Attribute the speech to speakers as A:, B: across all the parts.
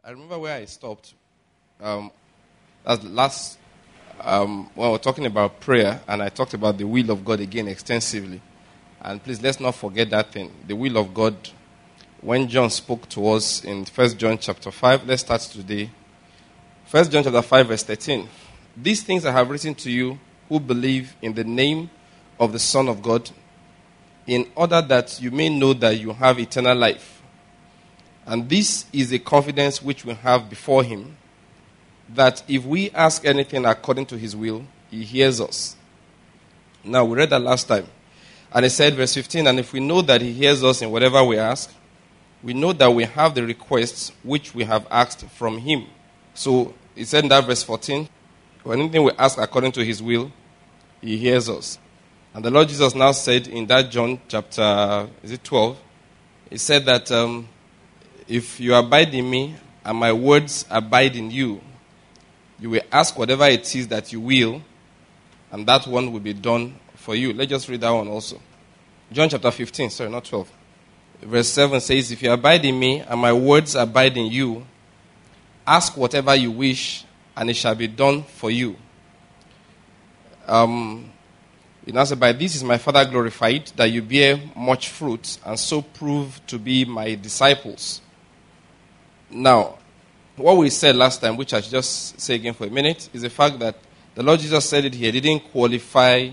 A: I remember where I stopped. That's last when we were talking about prayer, and I talked about the will of God again extensively. And please, let's not forget that thing. The will of God, when John spoke to us in 1 John chapter 5, let's start today. 1 John chapter 5, verse 13. These things I have written to you who believe in the name of the Son of God, in order that you may know that you have eternal life. And this is a confidence which we have before him, that if we ask anything according to his will, he hears us. Now, we read that last time. And it said, verse 15, and if we know that he hears us in whatever we ask, we know that we have the requests which we have asked from him. So, it said in that verse 14, when anything we ask according to his will, he hears us. And the Lord Jesus now said in that John chapter, 12? He said that if you abide in me and my words abide in you, you will ask whatever it is that you will, and that one will be done for you. Let's just read that one also. John chapter 15, sorry, not 12. Verse 7 says, if you abide in me and my words abide in you, ask whatever you wish, and it shall be done for you. It now said, by this is my Father glorified, that you bear much fruit, and so prove to be my disciples. Now, what we said last time, which I should just say again for a minute, is the fact that the Lord Jesus said it here. He didn't qualify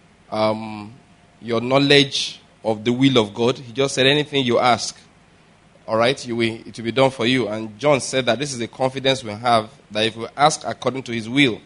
A: your knowledge of the will of God. He just said anything you ask, all right, it will be done for you. And John said that this is the confidence we have, that if we ask according to his will.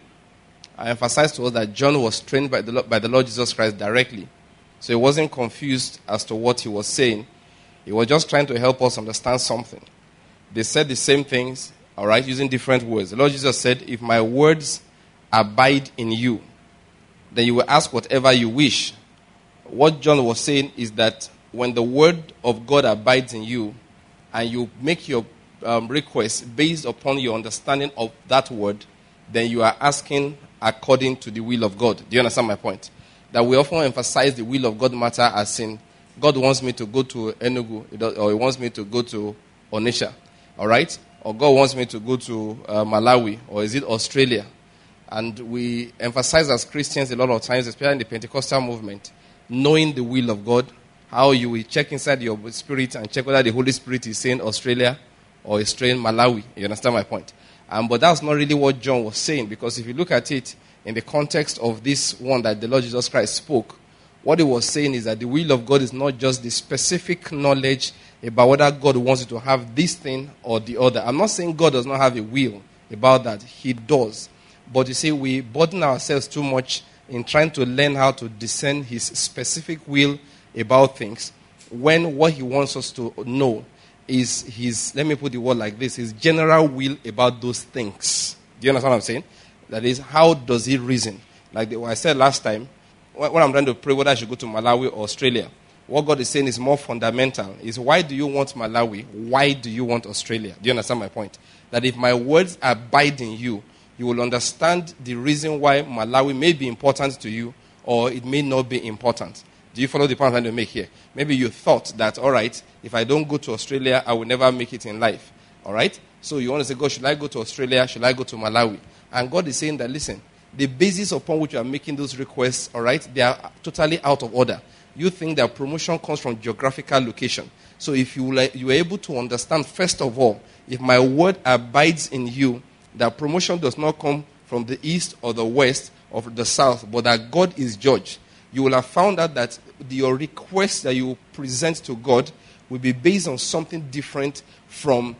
A: I emphasized to us that John was trained by the Lord Jesus Christ directly. So he wasn't confused as to what he was saying. He was just trying to help us understand something. They said the same things, all right, using different words. The Lord Jesus said, if my words abide in you, then you will ask whatever you wish. What John was saying is that when the word of God abides in you, and you make your request based upon your understanding of that word, then you are asking according to the will of God. Do you understand my point? That we often emphasize the will of God matter as in, God wants me to go to Enugu, or he wants me to go to Onitsha, all right? Or God wants me to go to Malawi, or is it Australia? And we emphasize as Christians a lot of times, especially in the Pentecostal movement, knowing the will of God, how you will check inside your spirit and check whether the Holy Spirit is saying Australia or is saying Malawi. You understand my point? But that's not really what John was saying, because if you look at it in the context of this one that the Lord Jesus Christ spoke, what he was saying is that the will of God is not just the specific knowledge about whether God wants you to have this thing or the other. I'm not saying God does not have a will about that. He does. But you see, we burden ourselves too much in trying to learn how to discern his specific will about things, when what he wants us to know is his, let me put the word like this, his general will about those things. Do you understand what I'm saying? That is, how does he reason? Like what I said last time, when I'm trying to pray whether I should go to Malawi or Australia, what God is saying is more fundamental. Is why do you want Malawi? Why do you want Australia? Do you understand my point? That if my words abide in you, you will understand the reason why Malawi may be important to you, or it may not be important. Do you follow the point I'm trying to make here? Maybe you thought that, all right, if I don't go to Australia, I will never make it in life. All right? So you want to say, God, should I go to Australia? Should I go to Malawi? And God is saying that, listen, the basis upon which you are making those requests, all right, they are totally out of order. You think that promotion comes from geographical location. So if you are able to understand, first of all, if my word abides in you, that promotion does not come from the east or the west or the south, but that God is judge, you will have found out that your request that you present to God will be based on something different from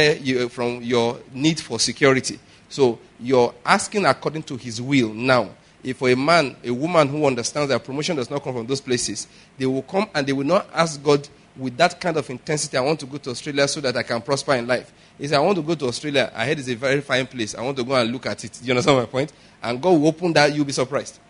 A: from your need for security. So you're asking according to his will. Now, if for a woman who understands that promotion does not come from those places, they will come and they will not ask God with that kind of intensity, I want to go to Australia so that I can prosper in life. He said, I want to go to Australia. I heard it's a very fine place. I want to go and look at it. Do you understand my point? And God will open that, you'll be surprised.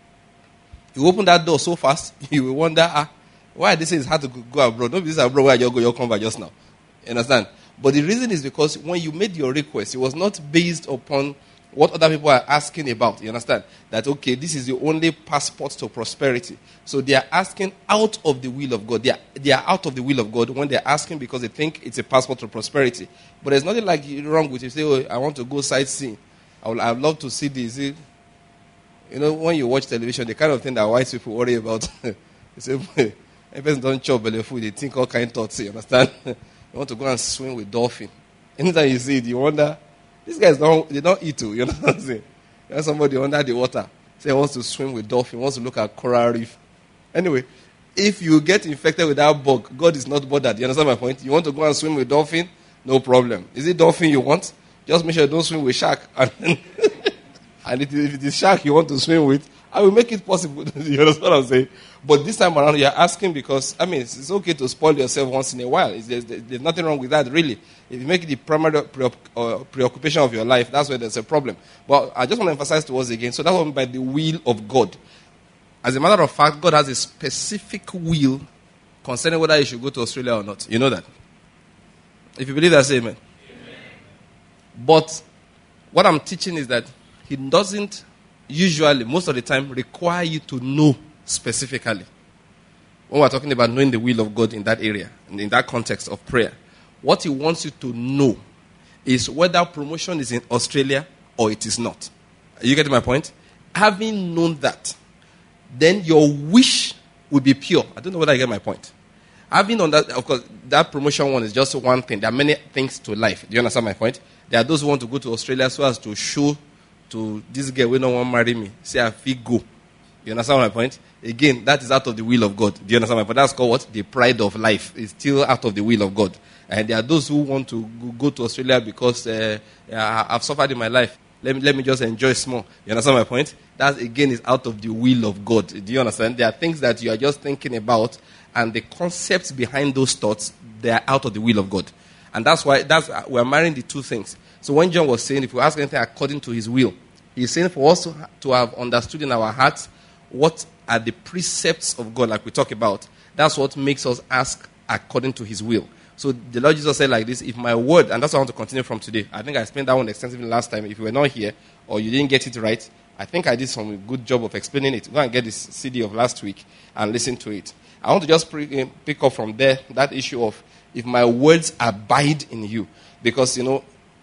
A: You open that door so fast, you will wonder, why this is hard to go abroad. Don't be this abroad where you come back just now. You understand? But the reason is because when you made your request, it was not based upon what other people are asking about. You understand? That, okay, this is the only passport to prosperity. So they are asking out of the will of God. They are out of the will of God when they are asking because they think it's a passport to prosperity. But there's nothing like wrong with it. You say, oh, I want to go sightseeing. I'd love to see this. You know, when you watch television, the kind of thing that white people worry about. They say, if person don't chop belly food, they think all kind of thoughts. You understand? You want to go and swim with dolphin. Anytime you see it, you wonder, these guys they don't eat too. You know what I'm saying? There's somebody under the water. Say he wants to swim with dolphin, wants to look at coral reef. Anyway, if you get infected with that bug, God is not bothered. You understand my point? You want to go and swim with dolphin? No problem. Is it dolphin you want? Just make sure you don't swim with shark. And if it is shark you want to swim with, I will make it possible. You understand what I'm saying? But this time around, you're asking because, I mean, it's okay to spoil yourself once in a while. There's nothing wrong with that, really. If you make it the primary preoccupation of your life, that's where there's a problem. But I just want to emphasize to us again, so that's what I mean by the will of God. As a matter of fact, God has a specific will concerning whether you should go to Australia or not. You know that? If you believe that, say amen. Amen. But what I'm teaching is that He doesn't usually, most of the time, require you to know specifically. When we're talking about knowing the will of God in that area, in that context of prayer, what He wants you to know is whether promotion is in Australia or it is not. Are you getting my point? Having known that, then your wish will be pure. I don't know whether I get my point. Having known that, of course, that promotion one is just one thing. There are many things to life. Do you understand my point? There are those who want to go to Australia so as to show to this girl we don't want to marry me. Say I feel go. You understand my point? Again, that is out of the will of God. Do you understand my point? That's called what? The pride of life. It's still out of the will of God. And there are those who want to go to Australia because I've suffered in my life. Let me just enjoy small. You understand my point? That again is out of the will of God. Do you understand? There are things that you are just thinking about, and the concepts behind those thoughts, they are out of the will of God. And that's why we're marrying the two things. So when John was saying, if we ask anything according to His will, He's saying for us to have understood in our hearts what are the precepts of God, like we talk about. That's what makes us ask according to His will. So the Lord Jesus said like this, if my word, and that's what I want to continue from today. I think I explained that one extensively last time. If you were not here or you didn't get it right, I think I did some good job of explaining it. Go and get this CD of last week and listen to it. I want to just pick up from there that issue of if my words abide in you. Because, you know,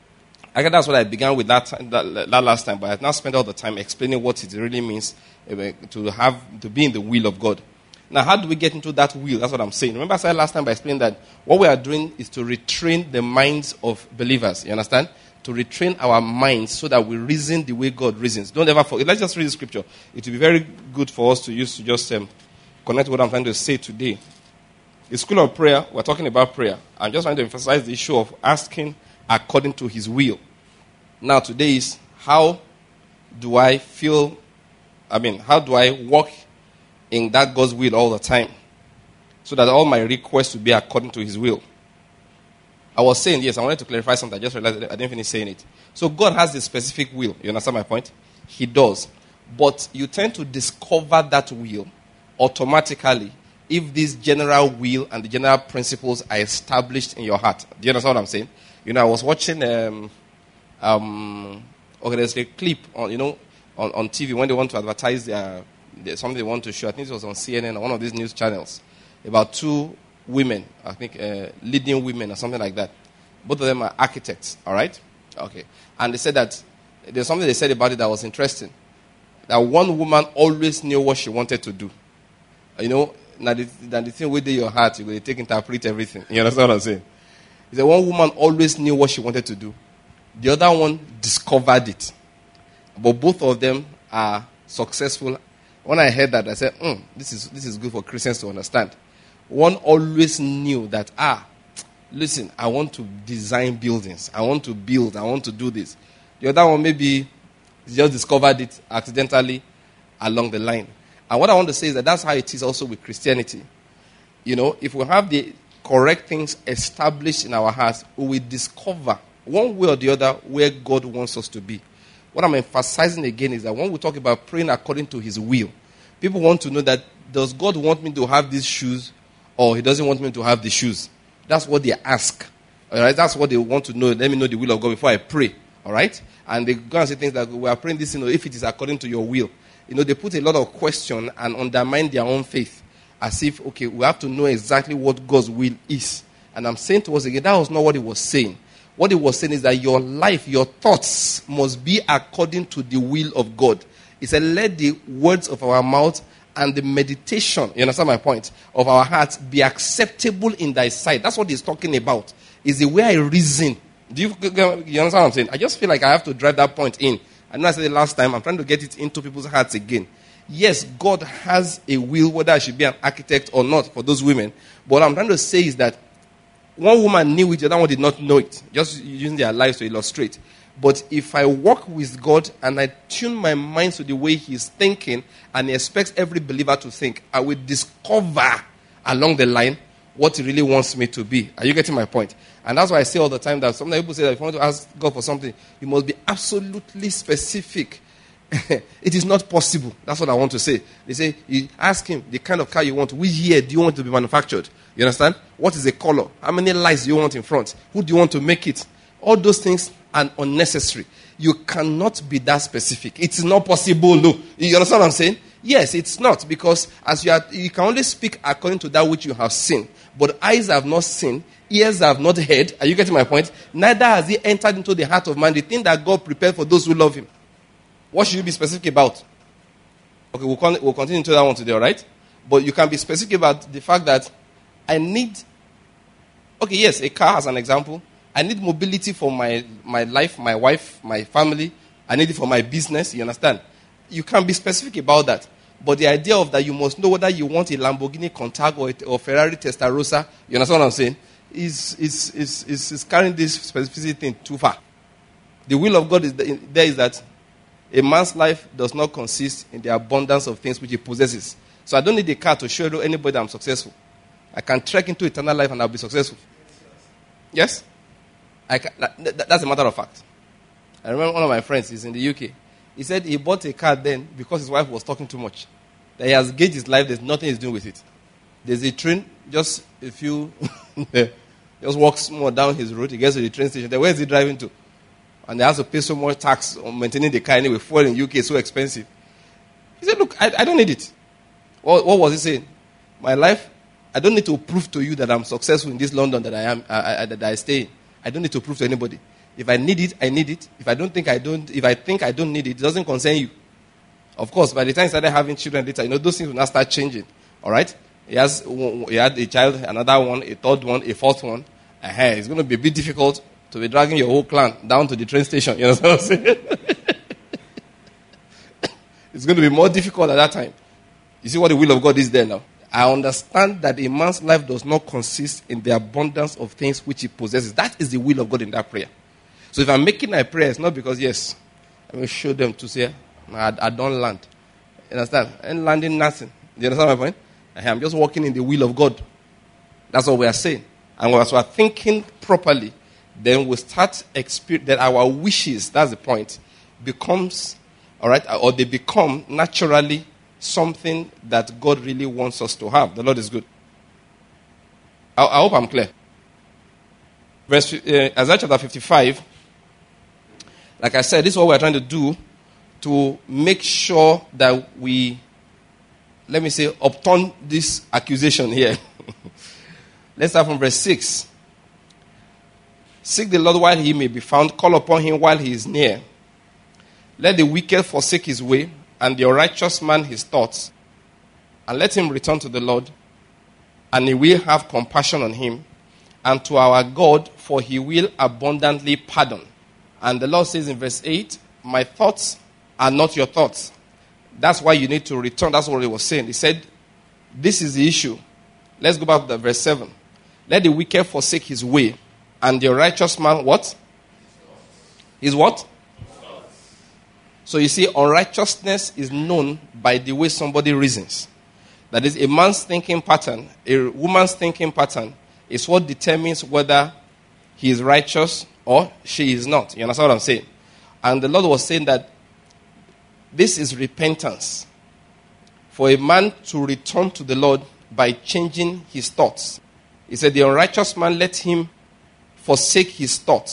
A: I guess that's what I began with that last time, but I've now spent all the time explaining what it really means to be in the will of God. Now, how do we get into that will? That's what I'm saying. Remember I said last time by explaining that what we are doing is to retrain the minds of believers. You understand? To retrain our minds so that we reason the way God reasons. Don't ever forget. Let's just read the scripture. It will be very good for us to use to just connect what I'm trying to say today. The school of prayer, we're talking about prayer. I'm just trying to emphasize the issue of asking according to His will. Now, today is how do I walk in that God's will all the time so that all my requests will be according to His will. I was saying, yes, I wanted to clarify something. I just realized I didn't finish saying it. So God has a specific will. You understand my point? He does. But you tend to discover that will automatically if this general will and the general principles are established in your heart. Do you understand what I'm saying? You know, I was watching there's a clip on TV when they want to advertise something they want to show. I think it was on CNN or one of these news channels about two women, I think leading women or something like that. Both of them are architects, all right? Okay. And they said that there's something they said about it that was interesting. That one woman always knew what she wanted to do. You know, now the thing within your heart, you're going to interpret everything. You understand what I'm saying? He said one woman always knew what she wanted to do. The other one discovered it. But both of them are successful. When I heard that, I said, this is good for Christians to understand. One always knew that, listen, I want to design buildings. I want to build. I want to do this. The other one maybe just discovered it accidentally along the line. And what I want to say is that that's how it is also with Christianity. You know, if we have the correct things established in our hearts, we will discover one way or the other where God wants us to be. What I'm emphasizing again is that when we talk about praying according to His will, people want to know that, does God want me to have these shoes or He doesn't want me to have the shoes? That's what they ask. All right? That's what they want to know. Let me know the will of God before I pray. All right? And they go and say things like, we are praying this, if it is according to your will. They put a lot of question and undermine their own faith. As if, okay, we have to know exactly what God's will is. And I'm saying to us again, that was not what he was saying. What he was saying is that your life, your thoughts must be according to the will of God. He said, let the words of our mouth and the meditation, you understand my point, of our hearts be acceptable in thy sight. That's what he's talking about. Is the way I reason. Do you understand what I'm saying? I just feel like I have to drive that point in. I know I said it last time. I'm trying to get it into people's hearts again. Yes, God has a will, whether I should be an architect or not for those women. But what I'm trying to say is that one woman knew it, the other one did not know it. Just using their lives to illustrate. But if I walk with God and I tune my mind to the way he's thinking and he expects every believer to think, I will discover along the line what he really wants me to be. Are you getting my point? And that's why I say all the time that sometimes people say that if you want to ask God for something, you must be absolutely specific. It is not possible. That's what I want to say. They say, you ask him the kind of car you want. Which year do you want to be manufactured? You understand? What is the color? How many lights do you want in front? Who do you want to make it? All those things are unnecessary. You cannot be that specific. It's not possible. No. You understand what I'm saying? Yes, it's not. Because you can only speak according to that which you have seen. But eyes have not seen, ears have not heard. Are you getting my point? Neither has he entered into the heart of man the thing that God prepared for those who love him. What should you be specific about? Okay, we'll continue into that one today, all right? But you can be specific about the fact that I need, okay, yes, a car as an example. I need mobility for my life, my wife, my family. I need it for my business, you understand? You can be specific about that. But the idea of that you must know whether you want a Lamborghini Countach or Ferrari Testarossa, you understand what I'm saying, is carrying this specificity thing too far. The will of God is that a man's life does not consist in the abundance of things which he possesses. So I don't need a car to show anybody I'm successful. I can trek into eternal life and I'll be successful. Yes? That's a matter of fact. I remember one of my friends, he's in the UK. He said he bought a car then because his wife was talking too much. That he has gauged his life, there's nothing he's doing with it. There's a train, just a few, just walks more down his road, he gets to the train station. Then where is he driving to? And they have to pay so much tax on maintaining the car anyway. Fuel in UK is so expensive. He said, look, I don't need it. What was he saying? My life, I don't need to prove to you that I'm successful in this London that I am, that I stay in. I don't need to prove to anybody. If I need it, I need it. If I think I don't need it, it doesn't concern you. Of course, by the time he started having children later, those things will now start changing. All right? He had a child, another one, a third one, a fourth one. It's going to be a bit difficult to be dragging your whole clan down to the train station. You know what I'm saying? It's going to be more difficult at that time. You see what the will of God is there now? I understand that a man's life does not consist in the abundance of things which he possesses. That is the will of God in that prayer. So if I'm making my prayer, it's not because, yes, I will show them to say, I don't land. You understand? I ain't landing nothing. Do you understand my point? I'm just walking in the will of God. That's what we are saying. And as we are thinking properly, then we start experience that our wishes, that's the point, becomes, all right, or they become naturally something that God really wants us to have. The Lord is good. I hope I'm clear. Isaiah chapter 55, like I said, this is what we're trying to do to make sure that we, let me say, upturn this accusation here. Let's start from verse 6. Seek the Lord while he may be found. Call upon him while he is near. Let the wicked forsake his way, and the righteous man his thoughts. And let him return to the Lord, and he will have compassion on him, and to our God, for he will abundantly pardon. And the Lord says in verse 8, my thoughts are not your thoughts. That's why you need to return. That's what he was saying. He said, this is the issue. Let's go back to verse 7. Let the wicked forsake his way, and the righteous man, what? His what? So you see, unrighteousness is known by the way somebody reasons. That is, a man's thinking pattern, a woman's thinking pattern, is what determines whether he is righteous or she is not. You understand what I'm saying? And the Lord was saying that this is repentance. For a man to return to the Lord by changing his thoughts. He said, the unrighteous man, let him forsake his thoughts.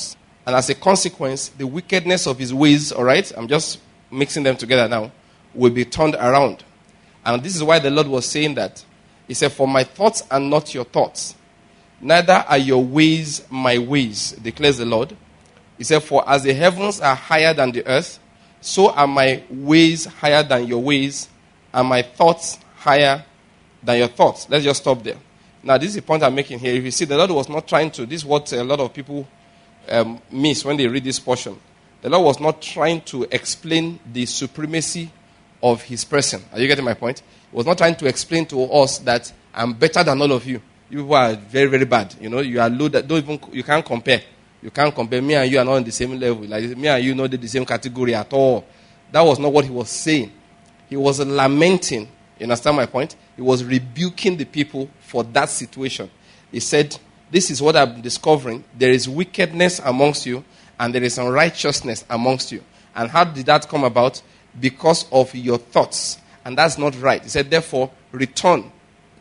A: And as a consequence, the wickedness of his ways, all right, I'm just mixing them together now, will be turned around. And this is why the Lord was saying that. He said, for my thoughts are not your thoughts, neither are your ways my ways, declares the Lord. He said, for as the heavens are higher than the earth, so are my ways higher than your ways, and my thoughts higher than your thoughts. Let's just stop there. Now, this is the point I'm making here. If you see, the Lord was not trying to, this is what a lot of people miss when they read this portion. The Lord was not trying to explain the supremacy of his person. Are you getting my point? He was not trying to explain to us that I'm better than all of you. You people are very, very bad. You know, you are low. You can't compare. You can't compare. Me and you are not on the same level. Like me and you not in the same category at all. That was not what he was saying. He was lamenting. You understand my point? He was rebuking the people for that situation. He said, this is what I'm discovering. There is wickedness amongst you, and there is unrighteousness amongst you. And how did that come about? Because of your thoughts. And that's not right. He said, therefore, return.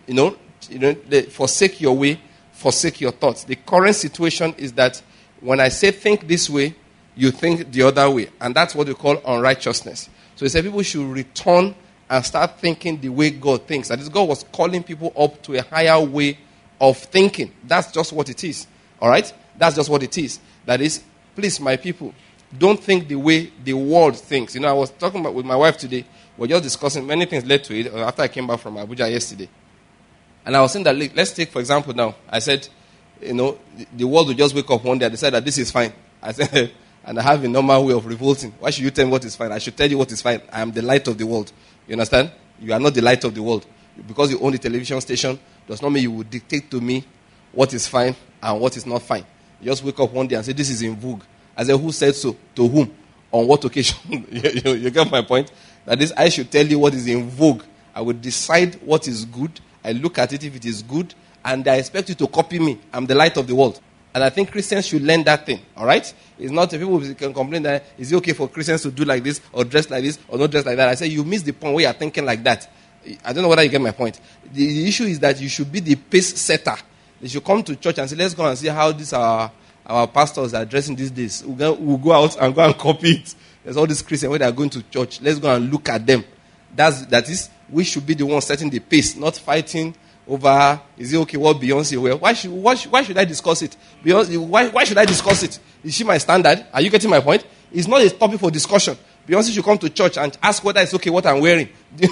A: Forsake your way, forsake your thoughts. The current situation is that when I say think this way, you think the other way. And that's what we call unrighteousness. So he said people should return and start thinking the way God thinks. That is, God was calling people up to a higher way of thinking. That's just what it is. All right? That's just what it is. That is, please, my people, don't think the way the world thinks. I was talking with my wife today. We were just discussing, many things led to it after I came back from Abuja yesterday. And I was saying that, let's take, for example, now. I said, the world will just wake up one day and decide that this is fine. I said, and I have a normal way of revolting. Why should you tell me what is fine? I should tell you what is fine. I am the light of the world. You understand? You are not the light of the world. Because you own the television station does not mean you will dictate to me what is fine and what is not fine. You just wake up one day and say, this is in vogue. I said, who said so? To whom? On what occasion? You get my point? That is, I should tell you what is in vogue. I will decide what is good. I look at it if it is good. And I expect you to copy me. I'm the light of the world. And I think Christians should learn that thing. All right? It's not people can complain that, is it okay for Christians to do like this or dress like this or not dress like that? I say, you miss the point where you're thinking like that. I don't know whether you get my point. The issue is that you should be the pace setter. They should come to church and say, let's go and see how these our pastors are dressing these days. We'll go out and go and copy it. There's all these Christians where they are going to church. Let's go and look at them. That is, we should be the ones setting the pace, not fighting over, is it okay what Beyonce wear? Why should I discuss it? Beyonce, why should I discuss it? Is she my standard? Are you getting my point? It's not a topic for discussion. Beyonce should come to church and ask whether it's okay what I'm wearing.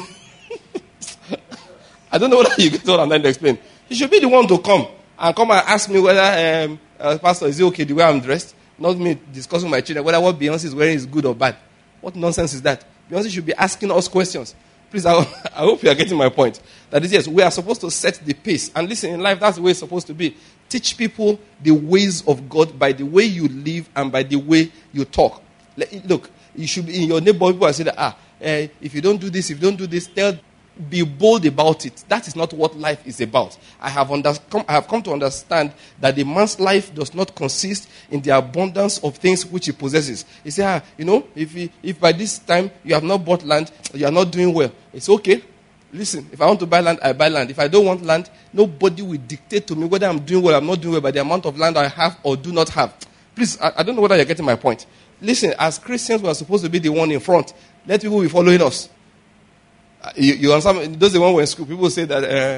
A: I don't know whether you get what I'm trying to explain. He should be the one to come and ask me whether, Pastor, is it okay the way I'm dressed? Not me discussing with my children whether what Beyonce is wearing is good or bad. What nonsense is that? Beyonce should be asking us questions. Please, I hope you are getting my point. That is, yes, we are supposed to set the pace. And listen, in life, that's the way it's supposed to be. Teach people the ways of God by the way you live and by the way you talk. Look, you should be in your neighbor, people are saying that, if you don't do this, be bold about it. That is not what life is about. I have come to understand that the man's life does not consist in the abundance of things which he possesses. He said, if by this time you have not bought land, you are not doing well. It's okay. Listen, if I want to buy land, I buy land. If I don't want land, nobody will dictate to me whether I'm doing well or I'm not doing well by the amount of land I have or do not have. Please, I don't know whether you're getting my point. Listen, as Christians, we are supposed to be the one in front. Let people be following us. You understand? Those are the one when school people say that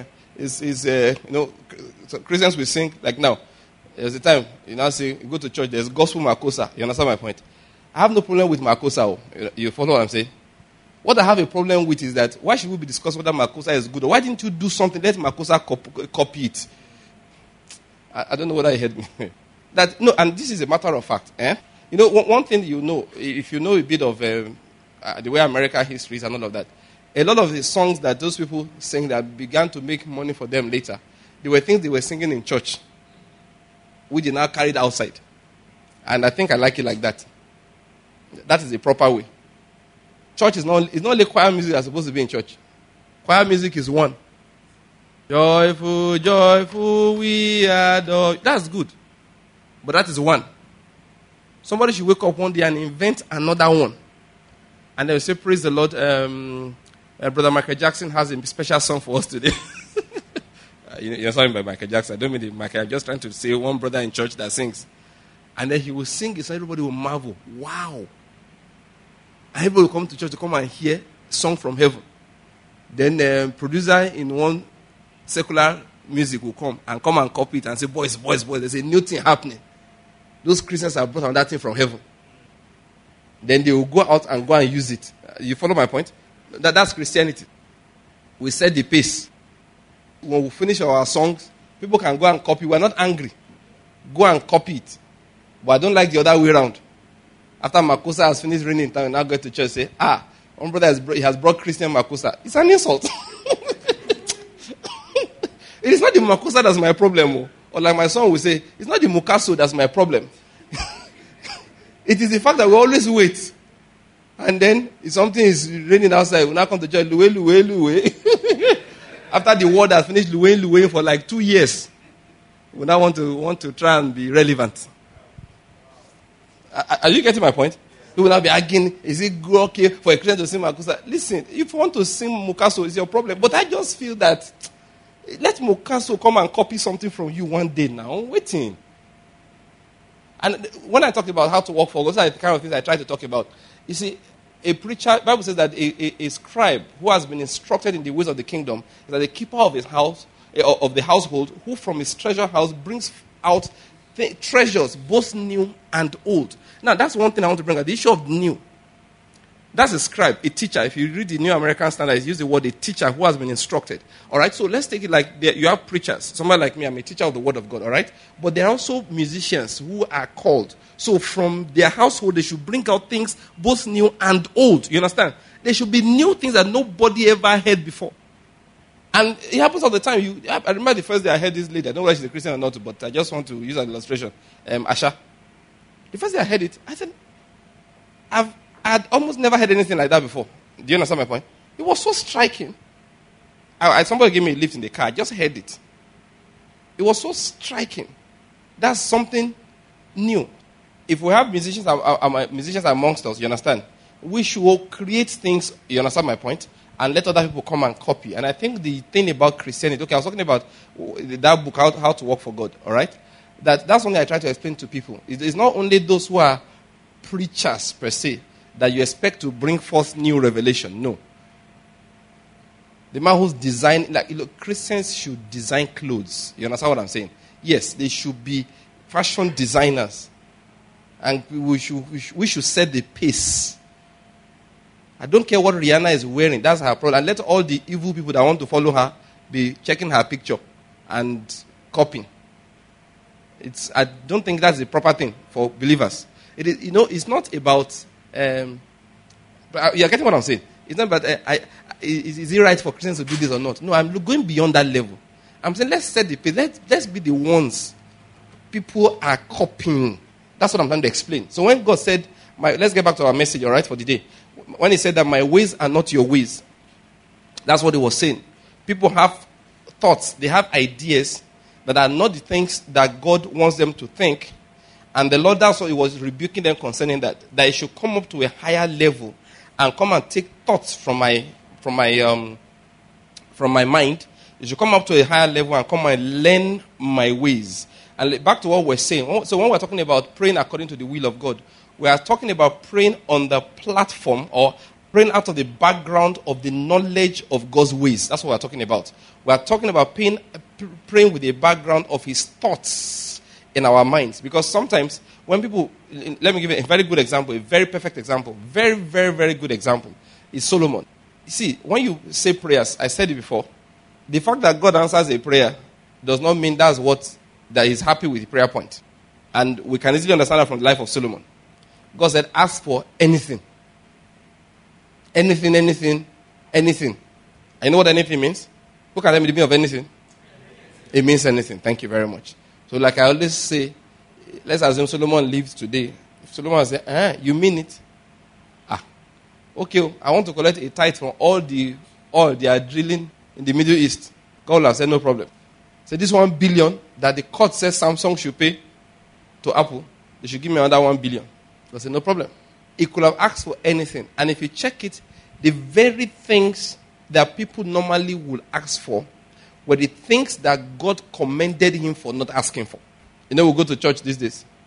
A: so Christians will sing like now. There's a time you now say you go to church. There's gospel Makosa. You understand my point? I have no problem with Makosa. You follow what I'm saying? What I have a problem with is that why should we be discussing whether Makosa is good or why didn't you do something? Let Makosa copy it. I don't know whether you heard me. And this is a matter of fact. One thing if you know a bit of the way American history is and all of that. A lot of the songs that those people sing that began to make money for them later, they were things they were singing in church, which they now carried outside. And I think I like it like that. That is the proper way. Church it's not only choir music that's supposed to be in church. Choir music is one. Joyful, joyful, we adore. That's good. But that is one. Somebody should wake up one day and invent another one. And they'll say, praise the Lord, Brother Michael Jackson has a special song for us today. You're talking about Michael Jackson. I don't mean Michael. I'm just trying to say one brother in church that sings. And then he will sing it, so everybody will marvel. Wow. And everybody will come to church to come and hear a song from heaven. Then producer in one secular music will come and copy it and say, boys, there's a new thing happening. Those Christians have brought that thing from heaven. Then they will go out and use it. You follow my point? That's Christianity. We set the pace. When we finish our songs, people can go and copy. We're not angry. Go and copy it. But I don't like the other way around. After Makosa has finished reigning in town, we now go to church and say, one brother has brought Christian Makosa. It's an insult. It is not the Makosa that's my problem. Or like my son will say, it's not the Mukaso that's my problem. It is the fact that we always wait. And then, if something is raining outside, we now come to church, luwe. After the word has finished luwe for like 2 years, we now want to try and be relevant. Are you getting my point? We will now be arguing, is it okay for a Christian to sing Makosa? Listen, if you want to sing Mukaso, it's your problem. But I just feel that, let Mukaso come and copy something from you one day now. I'm waiting. And when I talk about how to work for God, those are the kind of things I try to talk about. You see, a preacher, Bible says that a scribe who has been instructed in the ways of the kingdom is that the keeper of his house, of the household, who from his treasure house brings out treasures, both new and old. Now, that's one thing I want to bring up. The issue of new. That's a scribe, a teacher. If you read the New American Standard, it uses the word a teacher who has been instructed. All right, so let's take it like you have preachers. Somebody like me, I'm a teacher of the word of God, all right? But there are also musicians who are called. So from their household, they should bring out things both new and old. You understand? There should be new things that nobody ever heard before. And it happens all the time. I remember the first day I heard this lady. I don't know whether she's a Christian or not, but I just want to use an illustration. Asha. The first day I heard it, I said, I had almost never heard anything like that before. Do you understand my point? It was so striking. Somebody gave me a lift in the car. I just heard it. It was so striking. That's something new. If we have musicians amongst us, you understand, we should create things, you understand my point, and let other people come and copy. And I think the thing about Christianity, okay, I was talking about that book, How to Work for God, all right? That's something I try to explain to people. It's not only those who are preachers per se that you expect to bring forth new revelation. No. The man who's designed, Christians should design clothes. You understand what I'm saying? Yes, they should be fashion designers. And we should set the pace. I don't care what Rihanna is wearing. That's her problem. And let all the evil people that want to follow her be checking her picture and copying. I don't think that's the proper thing for believers. It's not about... you're getting what I'm saying? It's not about, is it right for Christians to do this or not? No, I'm going beyond that level. I'm saying let's set the pace. Let's be the ones people are copying. That's what I'm trying to explain. So when God said, let's get back to our message, all right, for the day. When he said that my ways are not your ways, that's what he was saying. People have thoughts, they have ideas that are not the things that God wants them to think. And the Lord, that's what he was rebuking them concerning that it should come up to a higher level and come and take thoughts from my mind. It should come up to a higher level and come and learn my ways. And back to what we're saying. So when we're talking about praying according to the will of God, we are talking about praying on the platform or praying out of the background of the knowledge of God's ways. That's what we're talking about. We are talking about praying with the background of his thoughts in our minds. Because sometimes when people, let me give you a very good example, a very perfect example, very, very, very good example, is Solomon. You see, when you say prayers, I said it before, the fact that God answers a prayer does not mean that he's happy with the prayer point. And we can easily understand that from the life of Solomon. God said, ask for anything. Anything. And you know what anything means? Who can tell me the meaning of anything? It means anything. Thank you very much. So like I always say, let's assume Solomon lives today. If Solomon says, you mean it? Okay, I want to collect a tithe from all they are drilling in the Middle East. God will have said, no problem. So this 1 billion that the court says Samsung should pay to Apple, they should give me another 1 billion. I said, no problem. He could have asked for anything. And if you check it, the very things that people normally would ask for were the things that God commended him for not asking for. You know, we go to church these days.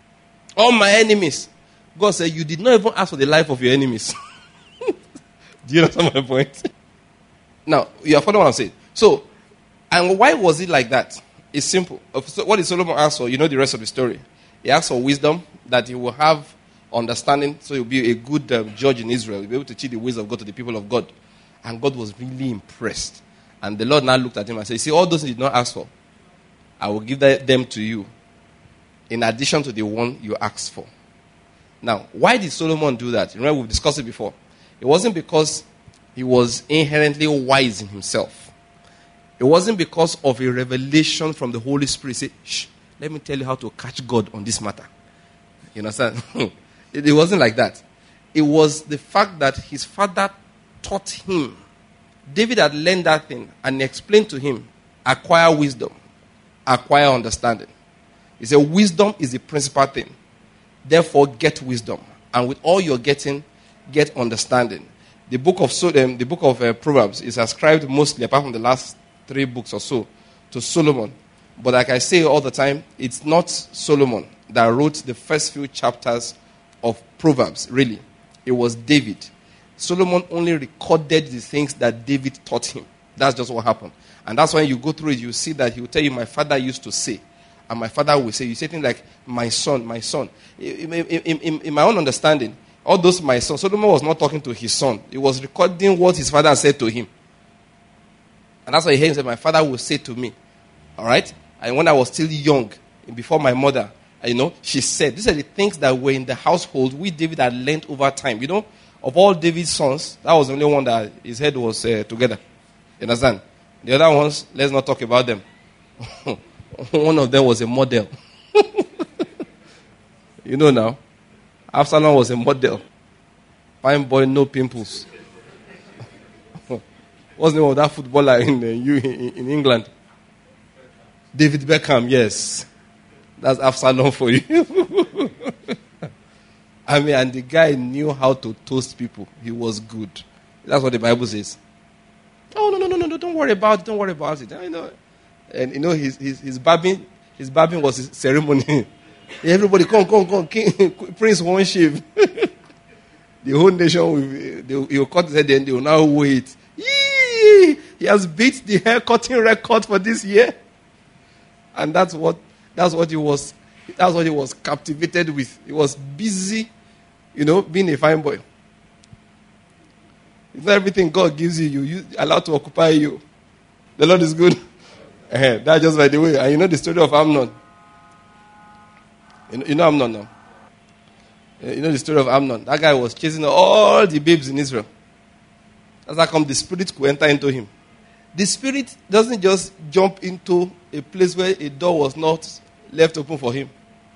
A: All my enemies. God said, you did not even ask for the life of your enemies. Do you understand my point? Now, you are following what I'm saying. So, and why was it like that? It's simple. So what did Solomon ask for? You know the rest of the story. He asked for wisdom, that he will have understanding, so he'll be a good judge in Israel. He'll be able to teach the ways of God to the people of God. And God was really impressed. And the Lord now looked at him and said, see, all those you did not ask for, I will give them to you in addition to the one you asked for. Now, why did Solomon do that? Remember, we've discussed it before. It wasn't because he was inherently wise in himself. It wasn't because of a revelation from the Holy Spirit. Say, shh, let me tell you how to catch God on this matter. You understand? It wasn't like that. It was the fact that his father taught him. David had learned that thing and explained to him, acquire wisdom, acquire understanding. He said, wisdom is the principal thing. Therefore, get wisdom. And with all you're getting, get understanding. The book of Proverbs is ascribed mostly, apart from the last 3 books or so, to Solomon. But like I say all the time, it's not Solomon that wrote the first few chapters of Proverbs, really. It was David. Solomon only recorded the things that David taught him. That's just what happened. And that's when you go through it, you see that he will tell you, my father used to say. And my father will say, you say things like, my son, my son. In my own understanding, all those my son, Solomon was not talking to his son. He was recording what his father said to him. And that's why he heard him say, my father will say to me. All right? And when I was still young, before my mother, she said, these are the things that were in the household we David had learned over time. Of all David's sons, that was the only one that his head was together. You understand? The other ones, let's not talk about them. One of them was a model. Now. Absalom was a model. Fine boy, no pimples. What's the name of that footballer in England? David Beckham, yes. That's Absalom for you. And the guy knew how to toast people. He was good. That's what the Bible says. Oh, no, don't worry about it. And his barbing was his ceremony. Everybody, come. King, Prince won't shave. The whole nation, he'll cut his head and they will now wait. Yee! He has beat the hair cutting record for this year. And that's what he was captivated with. He was busy, being a fine boy. It's not everything God gives you allowed to occupy you. The Lord is good. That's just by the way. And you know the story of Amnon. You know Amnon now. You know the story of Amnon. That guy was chasing all the babes in Israel. That's how come the spirit could enter into him. The spirit doesn't just jump into a place where a door was not left open for him.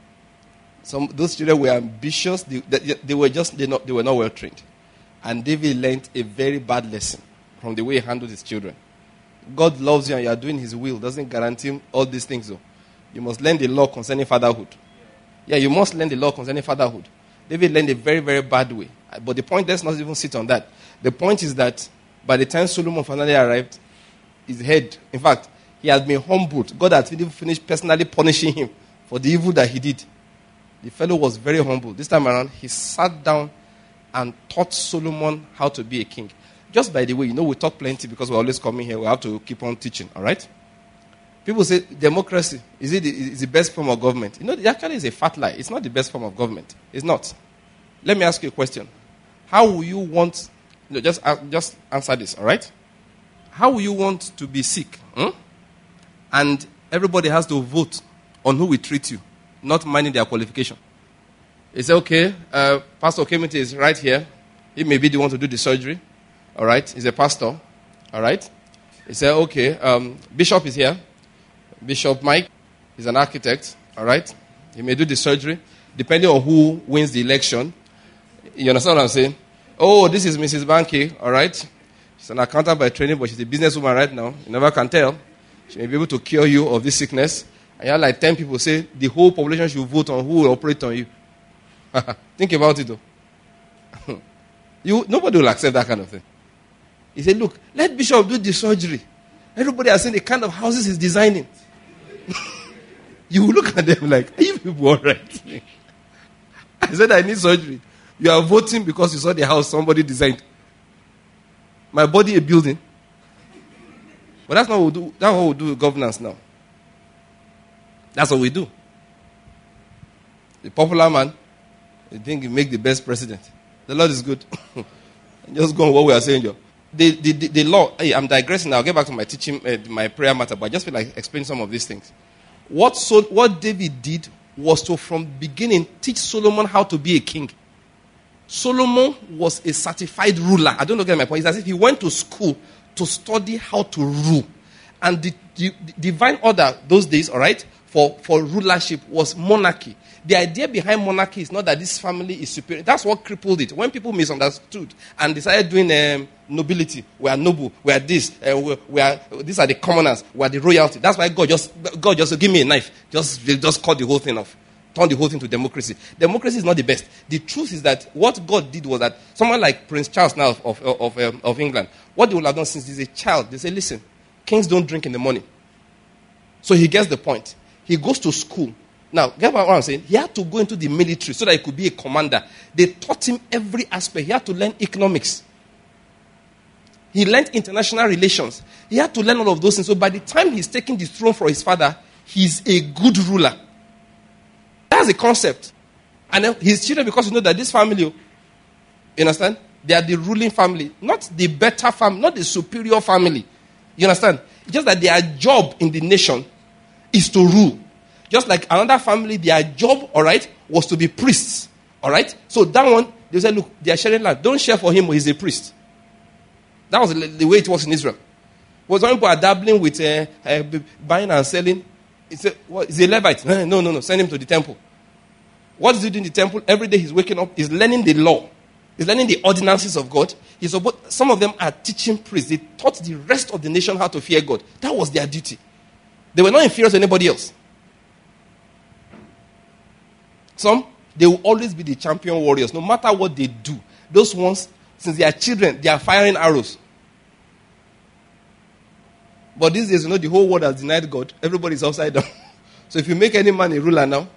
A: Those children were ambitious. They were not well trained. And David learned a very bad lesson from the way he handled his children. God loves you and you are doing his will. Doesn't guarantee all these things though. You must learn the law concerning fatherhood. Yeah, you must learn the law concerning fatherhood. David learned a very, very bad way. But the point, let's not even sit on that. The point is that by the time Solomon finally arrived, his head, in fact, he had been humbled. God had finished personally punishing him for the evil that he did. The fellow was very humble. This time around, he sat down and taught Solomon how to be a king. Just by the way, we talk plenty because we're always coming here. We have to keep on teaching, all right? People say democracy is the best form of government. It actually is a fat lie. It's not the best form of government. It's not. Let me ask you a question. How will you want, just answer this, all right? How will you want to be sick? And everybody has to vote on who will treat you, not minding their qualification. He said, okay, Pastor Kemite is right here. He may be the one to do the surgery. All right? He's a pastor. All right? He said, okay, Bishop is here. Bishop Mike is an architect. All right? He may do the surgery, depending on who wins the election. You understand what I'm saying? Oh, this is Mrs. Banky. All right? She's an accountant by training, but she's a businesswoman right now. You never can tell. She may be able to cure you of this sickness. And you have like 10 people say the whole population should vote on who will operate on you. Think about it though. Nobody will accept that kind of thing. He said, look, let Bishop do the surgery. Everybody has seen the kind of houses he's designing. You will look at them like, are you people all right? I said, I need surgery. You are voting because you saw the house somebody designed. My body a building. But that's not what we do. That's what we do with governance now. That's what we do. The popular man, you think you make the best president. The Lord is good. Just go on what we are saying, Joe. The law, hey, I'm digressing now. I'll get back to my teaching, my prayer matter, but I just feel like explain some of these things. What David did was to, from beginning, teach Solomon how to be a king. Solomon was a certified ruler. I don't know, get my point. It's as if he went to school to study how to rule. And the divine order those days, all right, for rulership was monarchy. The idea behind monarchy is not that this family is superior. That's what crippled it. When people misunderstood and decided doing nobility, we are noble, we are this, these are the commoners, we are the royalty. That's why God just give me a knife, just cut the whole thing off, turn the whole thing to democracy. Democracy is not the best. The truth is that what God did was that someone like Prince Charles now of England, what they would have done since he's a child, they say, listen, kings don't drink in the morning. So he gets the point. He goes to school. Now, get what I'm saying? He had to go into the military so that he could be a commander. They taught him every aspect. He had to learn economics. He learned international relations. He had to learn all of those things. So by the time he's taking the throne for his father, he's a good ruler. That's the concept. And then his children, because you know that this family, you understand? They are the ruling family. Not the better family, not the superior family. You understand? It's just that their job in the nation is to rule. Just like another family, their job, all right, was to be priests. All right? So that one, they said, look, they are sharing land. Don't share for him, he's a priest. That was the way it was in Israel. But some people are dabbling with buying and selling. It's a Levite. No. Send him to the temple. What is he doing in the temple? Every day he's waking up, he's learning the law. He's learning the ordinances of God. Some of them are teaching priests. They taught the rest of the nation how to fear God. That was their duty. They were not inferior to anybody else. Some, they will always be the champion warriors, no matter what they do. Those ones, since they are children, they are firing arrows. But these days, the whole world has denied God. Everybody is upside down. So if you make any man a ruler now,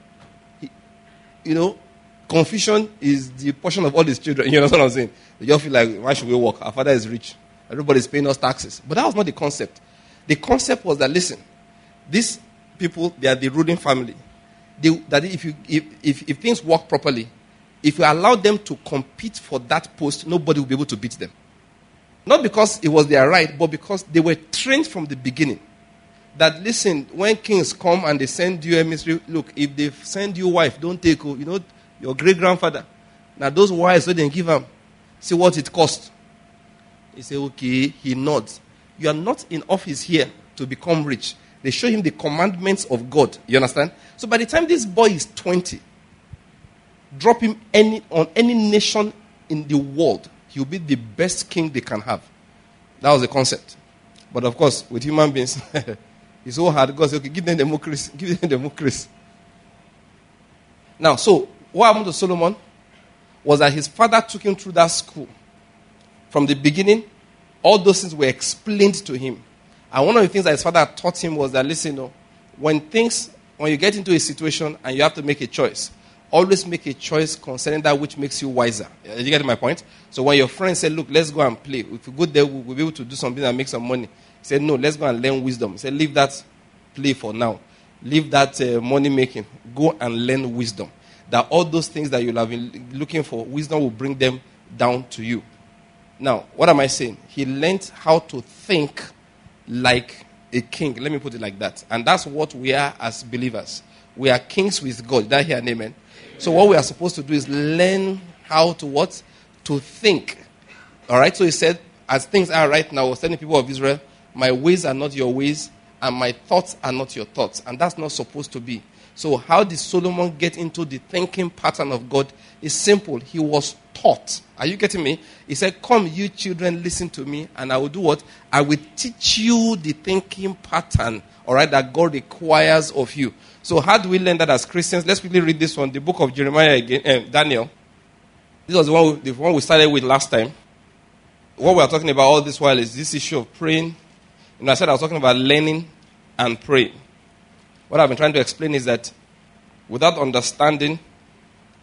A: confusion is the portion of all these children. You know what I'm saying? They just feel like, why should we work? Our father is rich. Everybody is paying us taxes. But that was not the concept. The concept was that, listen, these people, they are the ruling family. That if things work properly, if we allow them to compete for that post, nobody will be able to beat them. Not because it was their right, but because they were trained from the beginning. That, listen, when kings come and they send you a mystery, look, if they send you a wife, don't take her. Your great-grandfather. Now, those wives, so they give them, see what it costs. He say, okay, he nods. You are not in office here to become rich. They show him the commandments of God. You understand? So by the time this boy is 20, drop him on any nation in the world, he'll be the best king they can have. That was the concept. But of course, with human beings, it's so hard. God said, okay, give them democracy. Give them democracy. Now, so what happened to Solomon was that his father took him through that school. From the beginning, all those things were explained to him. And one of the things that his father taught him was that, listen, when you get into a situation and you have to make a choice, always make a choice concerning that which makes you wiser. Did you get my point? So when your friend said, look, let's go and play. If we go there, we'll be able to do something and make some money. He said, no, let's go and learn wisdom. He said, leave that play for now. Leave that money making. Go and learn wisdom. That all those things that you'll have been looking for, wisdom will bring them down to you. Now, what am I saying? He learned how to think like a king. Let me put it like that. And that's what we are as believers. We are kings with God. Did I hear an amen? So what we are supposed to do is learn how to what? To think. All right? So he said, as things are right now, I was telling people of Israel, my ways are not your ways, and my thoughts are not your thoughts. And that's not supposed to be. So how did Solomon get into the thinking pattern of God? It's simple. He was taught. Are you getting me? He said, come, you children, listen to me, and I will do what? I will teach you the thinking pattern, all right, that God requires of you. So how do we learn that as Christians? Let's quickly read this one, the book of Jeremiah again, Daniel. This was the one we started with last time. What we are talking about all this while is this issue of praying. I said I was talking about learning and praying. What I've been trying to explain is that without understanding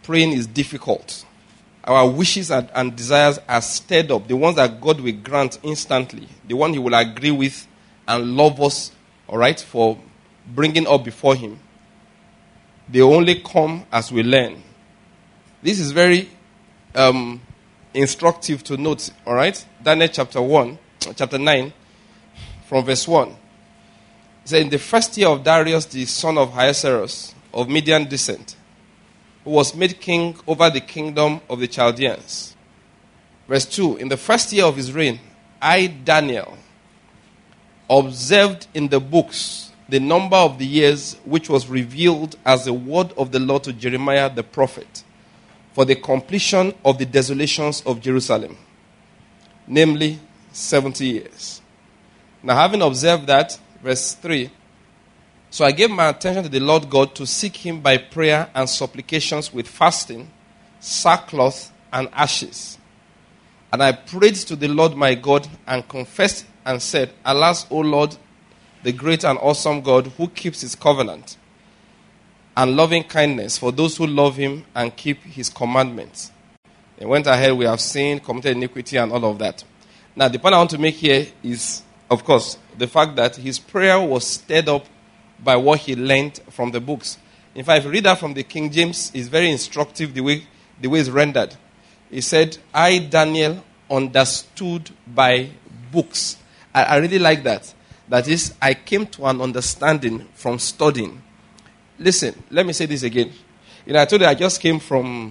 A: praying is difficult. Our wishes and desires are stirred up. The ones that God will grant instantly. The one he will agree with and love us, all right, for bringing up before him. They only come as we learn. This is very instructive to note, all right? Daniel chapter 9, from verse 1. It says, in the first year of Darius, the son of Ahasuerus, of Median descent, who was made king over the kingdom of the Chaldeans. Verse 2, in the first year of his reign, I, Daniel, observed in the books the number of the years which was revealed as the word of the Lord to Jeremiah the prophet, for the completion of the desolations of Jerusalem, namely 70 years. Now, having observed that, verse 3, so I gave my attention to the Lord God to seek him by prayer and supplications with fasting, sackcloth, and ashes. And I prayed to the Lord my God and confessed and said, alas, O Lord, the great and awesome God who keeps his covenant and loving kindness for those who love him and keep his commandments. They went ahead, we have seen, committed iniquity and all of that. Now, the point I want to make here is, of course, the fact that his prayer was stirred up by what he learned from the books. In fact, if you read that from the King James, it's very instructive the way it's rendered. He said, I, Daniel, understood by books. I really like that. That is, I came to an understanding from studying. Listen, let me say this again. I told you I just came from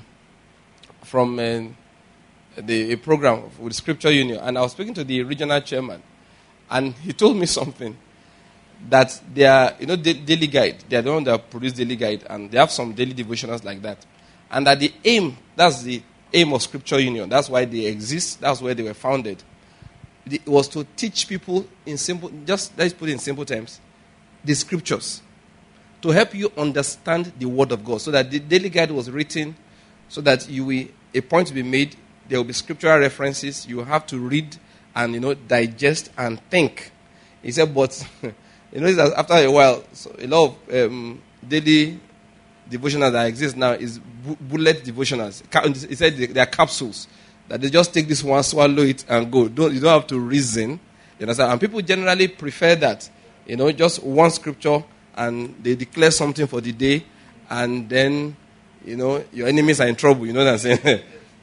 A: a program with Scripture Union, and I was speaking to the regional chairman, and he told me something. That they are, daily guide. They are the one that produce daily guide, and they have some daily devotionals like that. And that that's the aim of Scripture Union. That's why they exist. That's where they were founded. It was to teach people let's put it in simple terms, the Scriptures. To help you understand the Word of God. So that the daily guide was written so that a point will be made, there will be scriptural references, you have to read and, digest and think. He said, but... that after a while, so a lot of daily devotionals that exist now is bullet devotionals. He said they are capsules. That they just take this one, swallow it, and go. You don't have to reason. You understand? And people generally prefer that. Just one scripture, and they declare something for the day, and then, your enemies are in trouble. You know what I'm saying?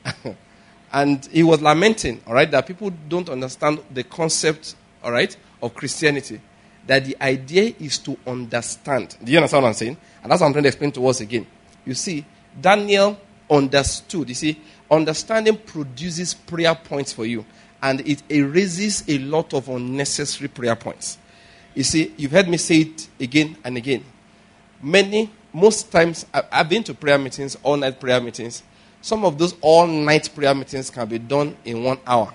A: And he was lamenting, all right, that people don't understand the concept, all right, of Christianity. That the idea is to understand. Do you understand what I'm saying? And that's what I'm trying to explain to us again. You see, Daniel understood. You see, understanding produces prayer points for you. And it erases a lot of unnecessary prayer points. You see, you've heard me say it again and again. Most times, I've been to prayer meetings, all-night prayer meetings. Some of those all-night prayer meetings can be done in 1 hour.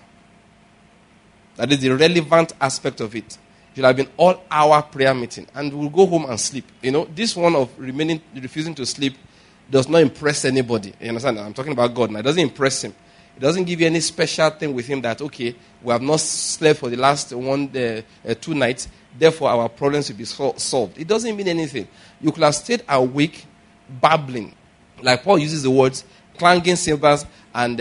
A: That is the relevant aspect of it. It will have been all-hour prayer meeting. And we'll go home and sleep. This one of refusing to sleep does not impress anybody. You understand? I'm talking about God now. It doesn't impress him. It doesn't give you any special thing with him that, okay, we have not slept for the last 2 nights, therefore our problems will be solved. It doesn't mean anything. You could have stayed awake, babbling. Like Paul uses the words, clanging cymbals and,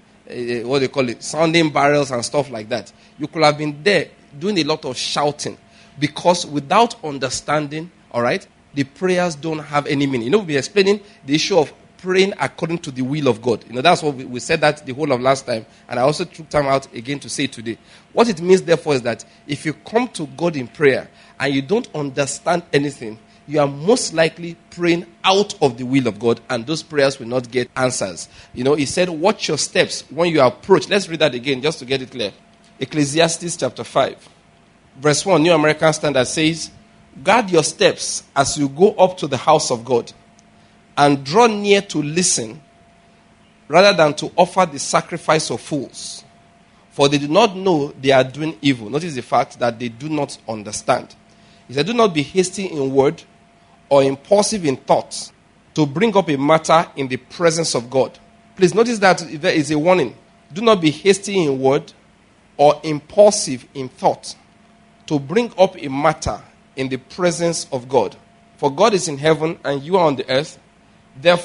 A: sounding barrels and stuff like that. You could have been there doing a lot of shouting, because without understanding, all right, the prayers don't have any meaning. We'll be explaining the issue of praying according to the will of God. That's what we said that the whole of last time, and I also took time out again to say today. What it means, therefore, is that if you come to God in prayer and you don't understand anything, you are most likely praying out of the will of God, and those prayers will not get answers. He said, watch your steps when you approach. Let's read that again just to get it clear. Ecclesiastes chapter 5, verse 1, New American Standard says, guard your steps as you go up to the house of God, and draw near to listen, rather than to offer the sacrifice of fools. For they do not know they are doing evil. Notice the fact that they do not understand. He said, do not be hasty in word or impulsive in thought to bring up a matter in the presence of God. Please notice that there is a warning. Do not be hasty in word or impulsive in thought to bring up a matter in the presence of God. For God is in heaven and you are on the earth. Therefore,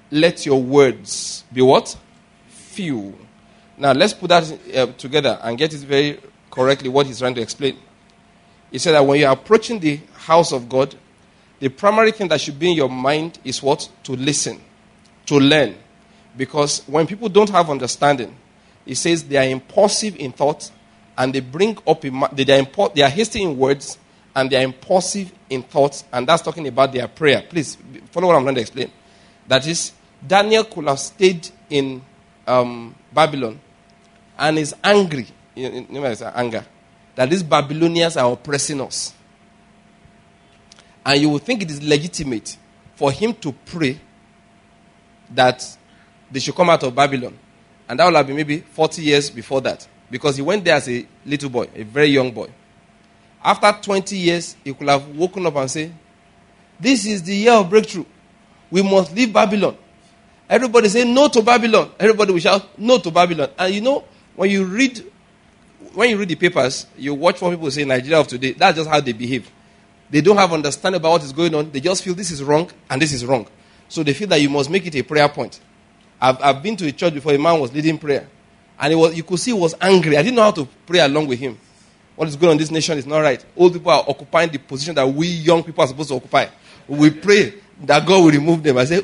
A: let your words be what? Few. Now, let's put that together and get it very correctly what he's trying to explain. He said that when you're approaching the house of God, the primary thing that should be in your mind is what? To listen, to learn. Because when people don't have understanding, he says they are impulsive in thought, and they bring up, they are hasty in words, and they are impulsive in thoughts, and that's talking about their prayer. Please, follow what I'm trying to explain. That is, Daniel could have stayed in Babylon, and is angry, anger, that these Babylonians are oppressing us. And you would think it is legitimate for him to pray that they should come out of Babylon. And that will have been maybe 40 years before that. Because he went there as a little boy, a very young boy. After 20 years, he could have woken up and said, this is the year of breakthrough. We must leave Babylon. Everybody say no to Babylon. Everybody will shout no to Babylon. And you know, when you read the papers, you watch what people say in Nigeria of today, that's just how they behave. They don't have understanding about what is going on. They just feel this is wrong and this is wrong. So they feel that you must make it a prayer point. I've been to a church before, a man was leading prayer. And you could see he was angry. I didn't know how to pray along with him. What is going on in this nation is not right. Old people are occupying the position that we young people are supposed to occupy. We pray that God will remove them. I say,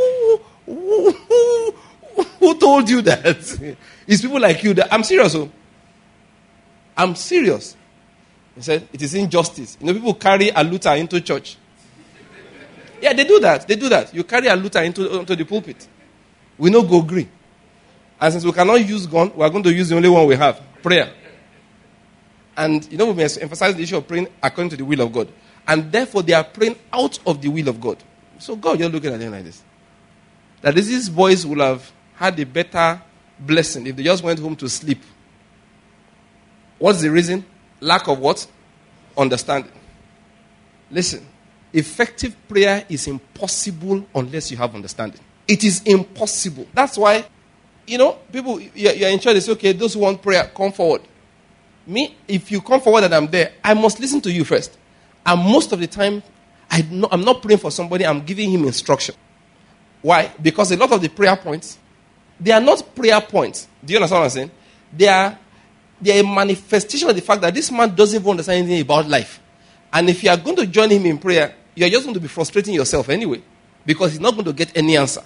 A: who told you that? It's people like you that I'm serious. I'm serious. He said, it is injustice. You know, people carry a looter into church. Yeah, they do that. They do that. You carry a looter into the pulpit. We no go agree. And since we cannot use gun, we are going to use the only one we have, prayer. And, you know, we must emphasize the issue of praying according to the will of God. And therefore, they are praying out of the will of God. So God, you're looking at them like this. That these boys will have had a better blessing if they just went home to sleep. What's the reason? Lack of what? Understanding. Listen, effective prayer is impossible unless you have understanding. It is impossible. That's why, you know, people, you're in church, they say, okay, those who want prayer, come forward. Me, if you come forward and I'm there, I must listen to you first. And most of the time, I'm not praying for somebody, I'm giving him instruction. Why? Because a lot of the prayer points, they are not prayer points. Do you understand what I'm saying? They are a manifestation of the fact that this man doesn't even understand anything about life. And if you are going to join him in prayer, you are just going to be frustrating yourself anyway. Because he's not going to get any answer.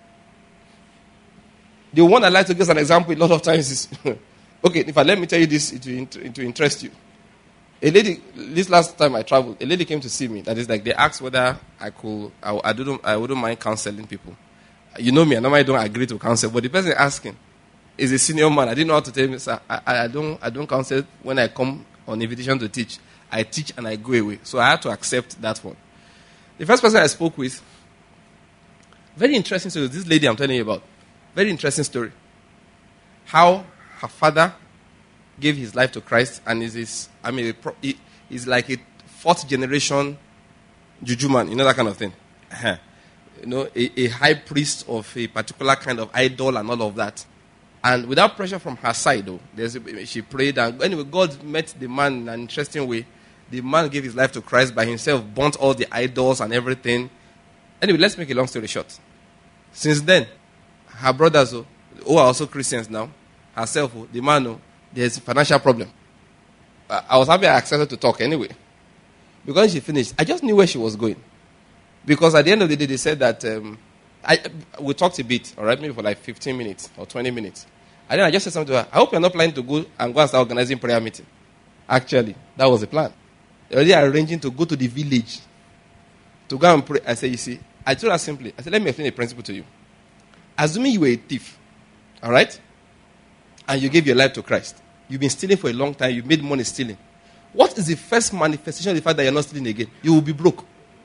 A: The one I like to give as an example a lot of times is, okay, let me tell you this, it will interest you. A lady, this last time I traveled, a lady came to see me. That is like, they asked whether I wouldn't mind counseling people. You know me, I normally don't agree to counsel, but the person asking is a senior man. I didn't know how to tell him, sir, I don't counsel when I come on invitation to teach. I teach and I go away. So I had to accept that one. The first person I spoke with, very interesting story, this lady I'm telling you about. Very interesting story. How her father gave his life to Christ and he's like a fourth generation juju man, you know, that kind of thing. You know, a high priest of a particular kind of idol and all of that. And without pressure from her side, though, she prayed. And anyway, God met the man in an interesting way. The man gave his life to Christ by himself, burnt all the idols and everything. Anyway, let's make a long story short. Since then, her brothers, who are also Christians now, herself, the man, there's a financial problem. I was happy I accepted to talk anyway. Because she finished, I just knew where she was going. Because at the end of the day, they said that we talked a bit, all right, maybe for like 15 minutes or 20 minutes. And then I just said something to her. I hope you're not planning to go and start organizing prayer meeting. Actually, that was the plan. They're already arranging to go to the village to go and pray. I said, you see, I told her simply, I said, let me explain a principle to you. Assuming you were a thief, all right, and you gave your life to Christ, you've been stealing for a long time, you've made money stealing. What is the first manifestation of the fact that you're not stealing again? You will be broke.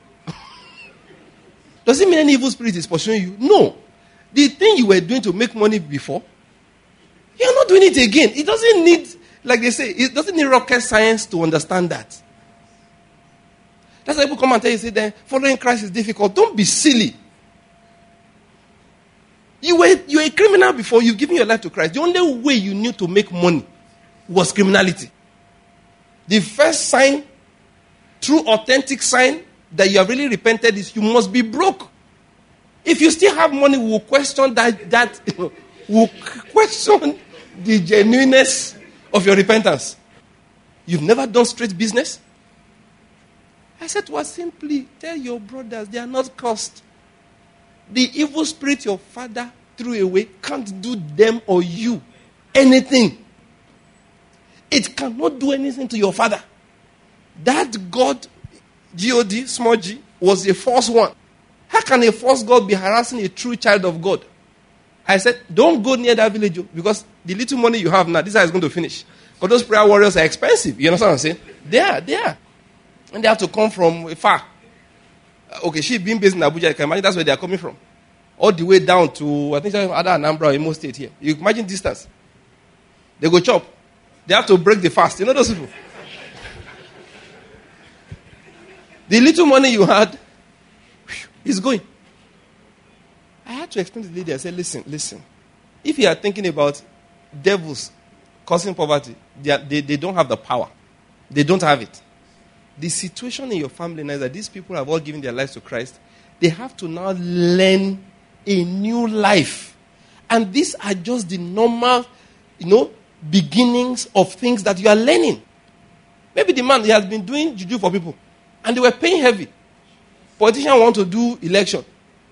A: Does it mean any evil spirit is pursuing you? No. The thing you were doing to make money before, you're not doing it again. It doesn't need, like they say, it doesn't need rocket science to understand that. That's why people come and tell you, say, then following Christ is difficult. Don't be silly. You were a criminal before you've given your life to Christ. The only way you knew to make money was criminality. The first sign, true authentic sign that you have really repented is you must be broke. If you still have money, we'll question we'll question the genuineness of your repentance. You've never done straight business? I said to her, simply tell your brothers they are not cursed. The evil spirit your father threw away can't do them or you anything. It cannot do anything to your father. That God, G-O-D, small g, was a false one. How can a false God be harassing a true child of God? I said, don't go near that village because the little money you have now, this is how it's going to finish. Because those prayer warriors are expensive. You understand what I'm saying? They are. And they have to come from far. Okay, she being based in Abuja, you can imagine that's where they are coming from. All the way down to, I think, other Anambra or Imo State here. You imagine distance. They go chop. They have to break the fast. You know those people? The little money you had is going. I had to explain to the lady. I said, listen. If you are thinking about devils causing poverty, they don't have the power. They don't have it. The situation in your family now is that these people have all given their lives to Christ. They have to now learn a new life. And these are just the normal, beginnings of things that you are learning. Maybe the man, he has been doing juju for people. And they were paying heavy. Politicians want to do election.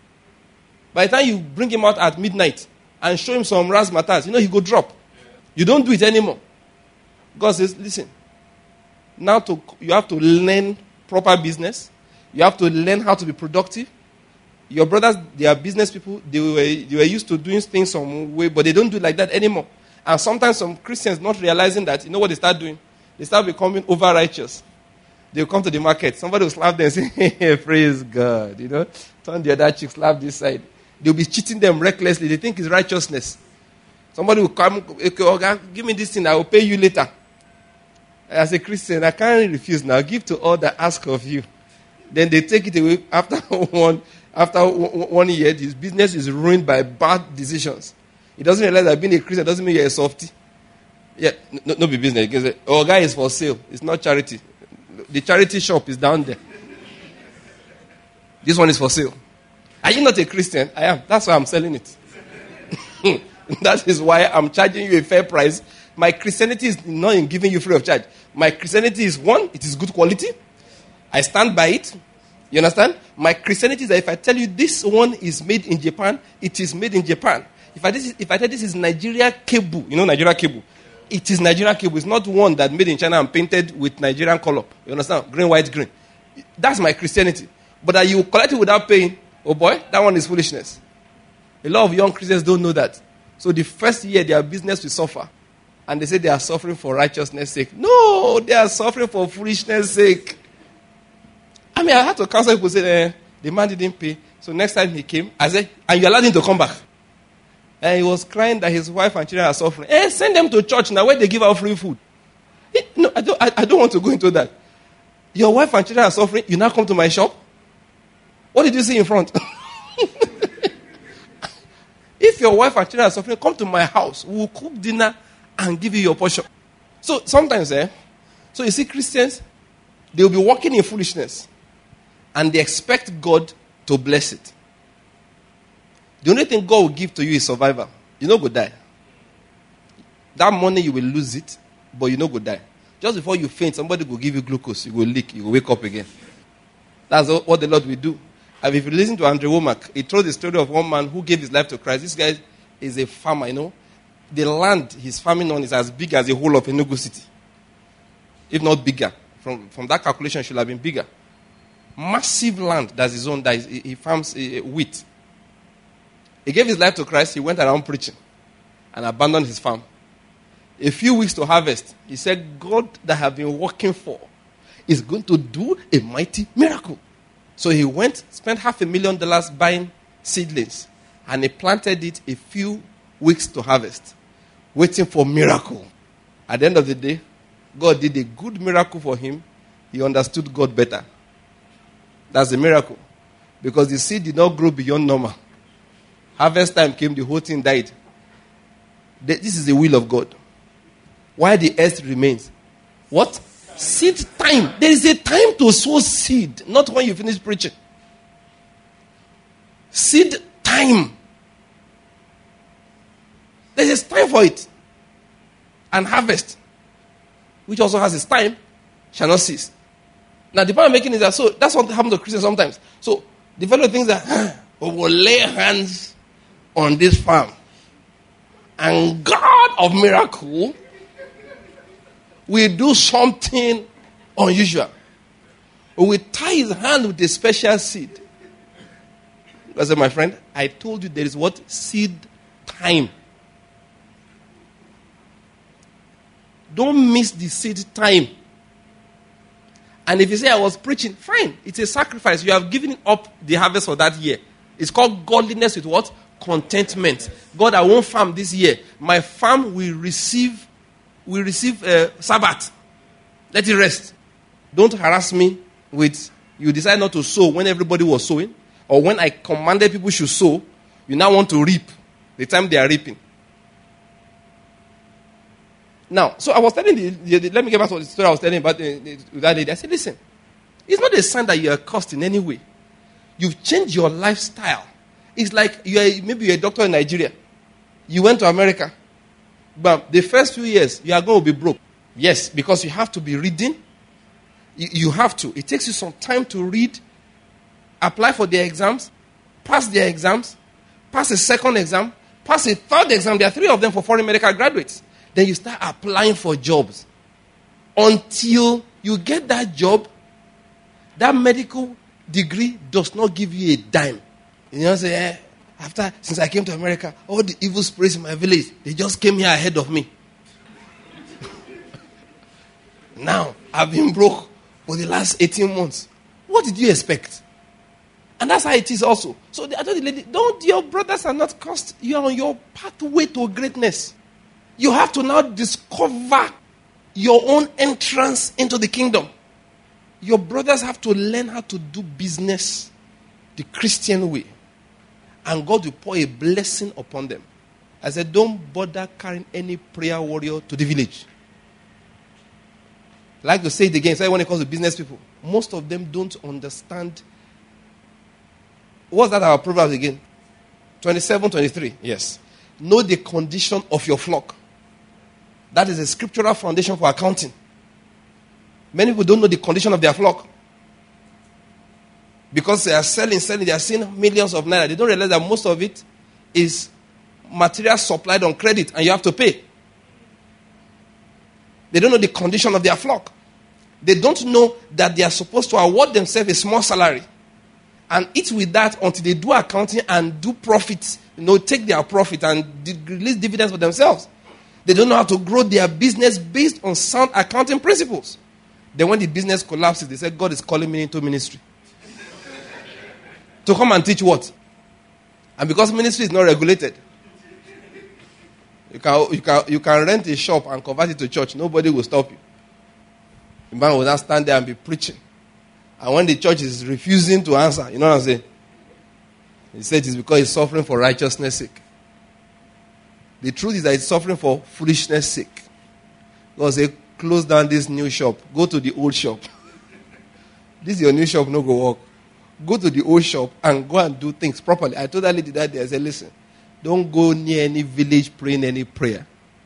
A: By the time you bring him out at midnight and show him some razzmatazz, he go drop. You don't do it anymore. God says, listen, now you have to learn proper business. You have to learn how to be productive. Your brothers, they are business people. They were used to doing things some way, but they don't do it like that anymore. And sometimes some Christians not realizing that, what they start doing? They start becoming over-righteous. They'll come to the market. Somebody will slap them and say, hey, praise God. Turn the other cheek, slap this side. They'll be cheating them recklessly. They think it's righteousness. Somebody will come, okay, give me this thing, I will pay you later. As a Christian, I can't refuse now. Give to all that ask of you. Then they take it away. After one year, his business is ruined by bad decisions. He doesn't realize that being a Christian doesn't mean you're a softie. Yeah, no be business. Guy is for sale. It's not charity. The charity shop is down there. This one is for sale. Are you not a Christian? I am. That's why I'm selling it. That is why I'm charging you a fair price. My Christianity is not in giving you free of charge. My Christianity is, one, it is good quality. I stand by it. You understand? My Christianity is that if I tell you this one is made in Japan, it is made in Japan. If I tell this is Nigeria cable, Nigeria cable. It is Nigerian cable. It's not one that made in China and painted with Nigerian color. You understand? Green, white, green. That's my Christianity. But that you collect it without paying, oh boy, that one is foolishness. A lot of young Christians don't know that. So the first year, their business will suffer. And they say they are suffering for righteousness' sake. No, they are suffering for foolishness' sake. I had to counsel people say, the man didn't pay. So next time he came, I said, and you allowed him to come back. And he was crying that his wife and children are suffering. Send them to church now where they give out free food. No, I don't want to go into that. Your wife and children are suffering. You now come to my shop? What did you see in front? If your wife and children are suffering, come to my house. We'll cook dinner and give you your portion. So sometimes, so you see Christians, they'll be walking in foolishness. And they expect God to bless it. The only thing God will give to you is survival. You no go die. That money, you will lose it, but you no go die. Just before you faint, somebody will give you glucose. You will leak. You will wake up again. That's what the Lord will do. And if you listen to Andrew Womack, he told the story of one man who gave his life to Christ. This guy is a farmer, The land he's farming on is as big as the whole of Enugu City. If not bigger. From that calculation, it should have been bigger. Massive land that's his own. He farms wheat. He gave his life to Christ. He went around preaching and abandoned his farm. A few weeks to harvest, he said, God that I have been working for is going to do a mighty miracle. So he went, spent $500,000 buying seedlings, and he planted it a few weeks to harvest, waiting for miracle. At the end of the day, God did a good miracle for him. He understood God better. That's a miracle. Because the seed did not grow beyond normal. Harvest time came, the whole thing died. This is the will of God. Why the earth remains. What? Seed time. There is a time to sow seed, not when you finish preaching. Seed time. There's a time for it. And harvest, which also has its time, shall not cease. Now, the point I'm making is that, so that's what happens to Christians sometimes. So, the fellow thinks that, we will lay hands on this farm. And God of miracle will do something unusual. We will tie his hand with a special seed. I said, my friend, I told you there is what? Seed time. Don't miss the seed time. And if you say I was preaching, fine. It's a sacrifice. You have given up the harvest for that year. It's called godliness with what? Contentment. God, I won't farm this year. My farm will receive Sabbath. Let it rest. Don't harass me with, you decide not to sow when everybody was sowing. Or when I commanded people should sow, you now want to reap the time they are reaping. Now, so I was telling let me get back to the story I was telling about that lady. I said, listen, it's not a sign that you are cursed in any way. You've changed your lifestyle. It's like maybe you're a doctor in Nigeria. You went to America. But the first few years, you are going to be broke. Yes, because you have to be reading. You have to. It takes you some time to read, apply for their exams, pass their exams, pass a second exam, pass a third exam. There are 3 of them for foreign medical graduates. Then you start applying for jobs. Until you get that job, that medical degree does not give you a dime. You know, say, since I came to America, all the evil spirits in my village, they just came here ahead of me. Now, I've been broke for the last 18 months. What did you expect? And that's how it is also. So I told the lady, your brothers are not cursed. You are on your pathway to greatness. You have to now discover your own entrance into the kingdom. Your brothers have to learn how to do business the Christian way. And God will pour a blessing upon them. I said, don't bother carrying any prayer warrior to the village. I like to say it again, when it comes to business people, most of them don't understand. What's that our Proverbs again? 27, 23. Yes. Know the condition of your flock. That is a scriptural foundation for accounting. Many people don't know the condition of their flock. Because they are selling, they are seeing millions of naira. They don't realize that most of it is material supplied on credit and you have to pay. They don't know the condition of their flock. They don't know that they are supposed to award themselves a small salary and eat with that until they do accounting and do profits. Take their profit and release dividends for themselves. They don't know how to grow their business based on sound accounting principles. Then when the business collapses, they say, God is calling me into ministry. To come and teach what? And because ministry is not regulated, you can rent a shop and convert it to church. Nobody will stop you. The man will not stand there and be preaching. And when the church is refusing to answer, you know what I'm saying? He said it's because he's suffering for righteousness' sake. The truth is that he's suffering for foolishness' sake. God say, close down this new shop. Go to the old shop. This is your new shop, no go work. Go to the old shop and go and do things properly. I told that lady that day, I said, listen, don't go near any village praying any prayer.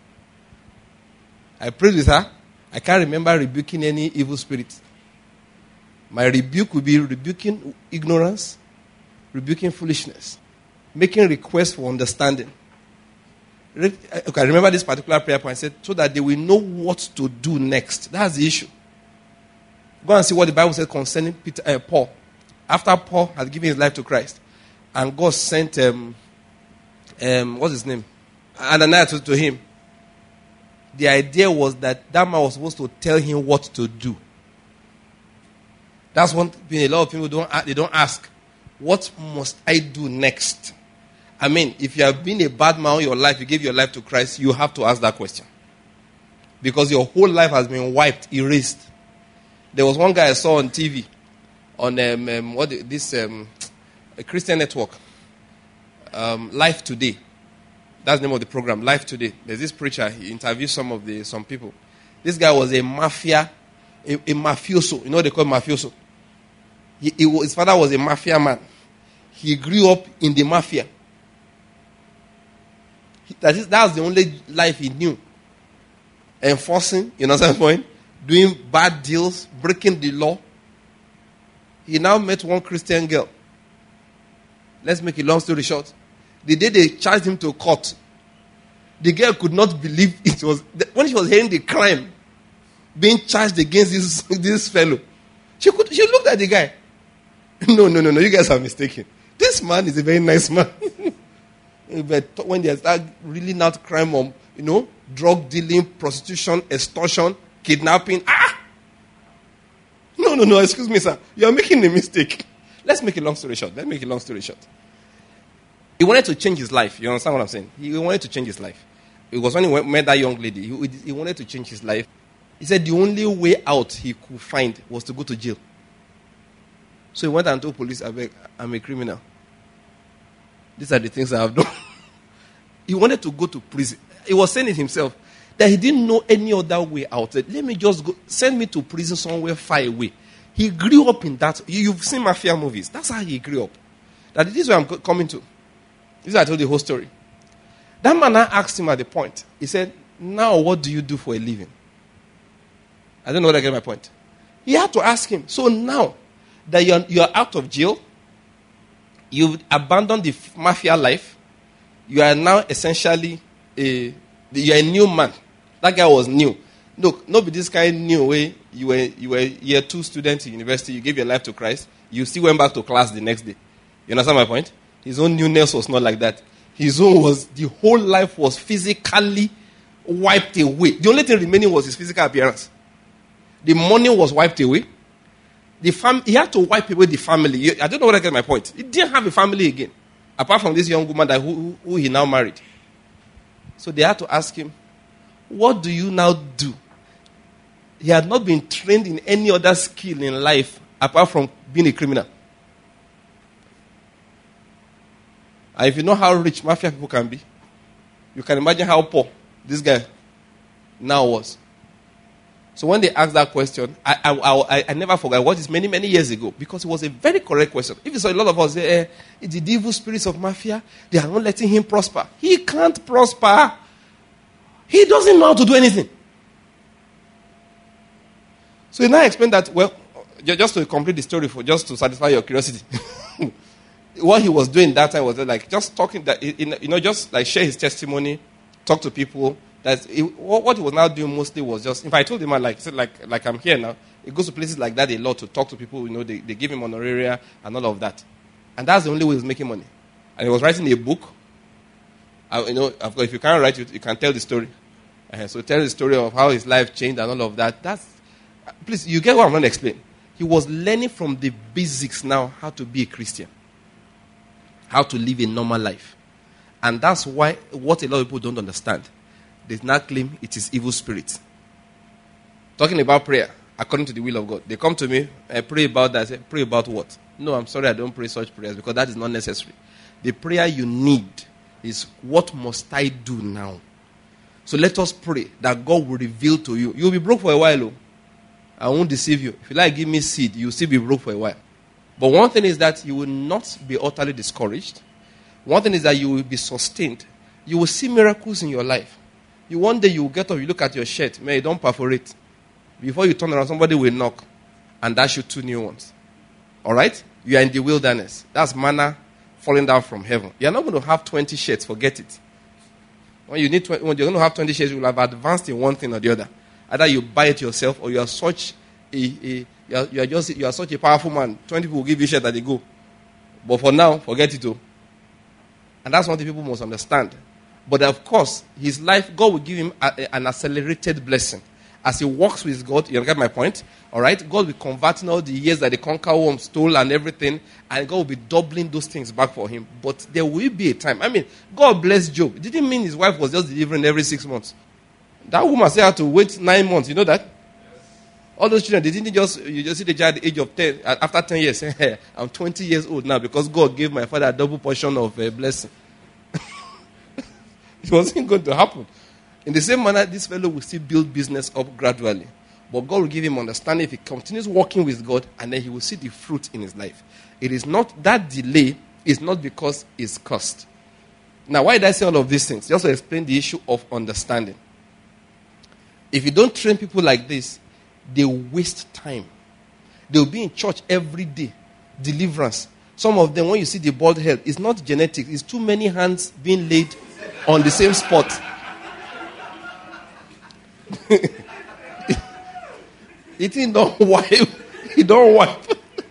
A: I prayed with her. I can't remember rebuking any evil spirit. My rebuke would be rebuking ignorance, rebuking foolishness, making requests for understanding. Okay, I remember this particular prayer point. I said, so that they will know what to do next. That's the issue. Go and see what the Bible says concerning Paul. After Paul had given his life to Christ, and God sent, what's his name? Ananias to him. The idea was that man was supposed to tell him what to do. That's one thing a lot of people don't ask. What must I do next? I mean, if you have been a bad man all your life, you gave your life to Christ, you have to ask that question. Because your whole life has been wiped, erased. There was one guy I saw on TV, on a Christian network, Life Today. That's the name of the program, Life Today. There's this preacher, he interviewed some people. This guy was a mafioso. You know what they call mafioso? His father was a mafia man. he grew up in the mafia. That's the only life he knew. Enforcing, you know what I'm saying? Doing bad deals, breaking the law. He now met one Christian girl. Let's make a long story short. The day they charged him to court, the girl could not believe it was, when she was hearing the crime being charged against this fellow, she looked at the guy. No, you guys are mistaken. This man is a very nice man. But when they start reeling out crime on, drug dealing, prostitution, extortion, kidnapping, No, excuse me, sir. You are making a mistake. Let's make a long story short. He wanted to change his life. You understand what I'm saying? He wanted to change his life. It was when he met that young lady. He wanted to change his life. He said the only way out he could find was to go to jail. So he went and told police, I'm a criminal. These are the things I have done. He wanted to go to prison. He was saying it himself, that he didn't know any other way out. Let me just go, send me to prison somewhere far away. He grew up in that. You've seen mafia movies. That's how he grew up. That this is where I'm coming to. This is I told the whole story. That man now asked him at the point. He said, now what do you do for a living? I don't know whether I get my point. He had to ask him. So now that you're out of jail, you've abandoned the mafia life, you are now essentially you're a new man. That guy was new. Look, not be this kind new way. You were year 2 student in university, you gave your life to Christ, you still went back to class the next day. You understand my point? His own newness was not like that. His own was, the whole life was physically wiped away. The only thing remaining was his physical appearance. The money was wiped away. He had to wipe away the family. I don't know whether I get my point. He didn't have a family again, apart from this young woman who he now married. So they had to ask him, what do you now do? He had not been trained in any other skill in life apart from being a criminal. And if you know how rich mafia people can be, you can imagine how poor this guy now was. So when they asked that question, I never forgot. I watched this many, many years ago because it was a very correct question. If you saw a lot of us say, it's the evil spirits of mafia, they are not letting him prosper. He can't prosper. He doesn't know how to do anything. So he now explained that, well, just to complete the story, just to satisfy your curiosity. What he was doing that time was like just talking, that just like share his testimony, talk to people. What he was now doing mostly was just, if I told him, like I'm here now, he goes to places like that a lot to talk to people, they give him honoraria and all of that. And that's the only way he was making money. And he was writing a book. Of course, if you can't write it, you can tell the story. So tell the story of how his life changed and all of that. Please, you get what I'm going to explain. He was learning from the basics now how to be a Christian. How to live a normal life. And that's why what a lot of people don't understand. They now claim it is evil spirits. Talking about prayer, according to the will of God. They come to me, I pray about that. I say, pray about what? No, I'm sorry, I don't pray such prayers because that is not necessary. The prayer you need is, what must I do now? So let us pray that God will reveal to you. You'll be broke for a while. I won't deceive you. If you like, give me seed, you'll still be broke for a while. But one thing is that you will not be utterly discouraged. One thing is that you will be sustained. You will see miracles in your life. One day you will get up, you look at your shirt, man, you don't perforate. Before you turn around, somebody will knock and dash you 2 new ones. Alright? You are in the wilderness. That's manna falling down from heaven. You are not going to have 20 shirts, forget it. When you're going to have 20 shirts, you will have advanced in one thing or the other. Either you buy it yourself or you are such you are such a powerful man. 20 people will give you shirt that they go. But for now, forget it all. And that's one thing people must understand. But of course, his life, God will give him an accelerated blessing. As he walks with God, you get my point? Alright? God will be converting all the years that the conqueror worm stole and everything, and God will be doubling those things back for him. But there will be a time. God bless Job. It didn't mean his wife was just delivering every 6 months. That woman said had to wait 9 months. You know that? All those children, they didn't you just see the child at the age of 10, after 10 years, I'm 20 years old now because God gave my father a double portion of blessing. It wasn't going to happen. In the same manner, this fellow will still build business up gradually. But God will give him understanding if he continues working with God, and then he will see the fruit in his life. It is not that delay is not because it's cursed. Now, why did I say all of these things? Just to explain the issue of understanding. If you don't train people like this, they waste time. They'll be in church every day. Deliverance. Some of them, when you see the bald head, it's not genetic. It's too many hands being laid on the same spot. It don't wipe. It don't wipe.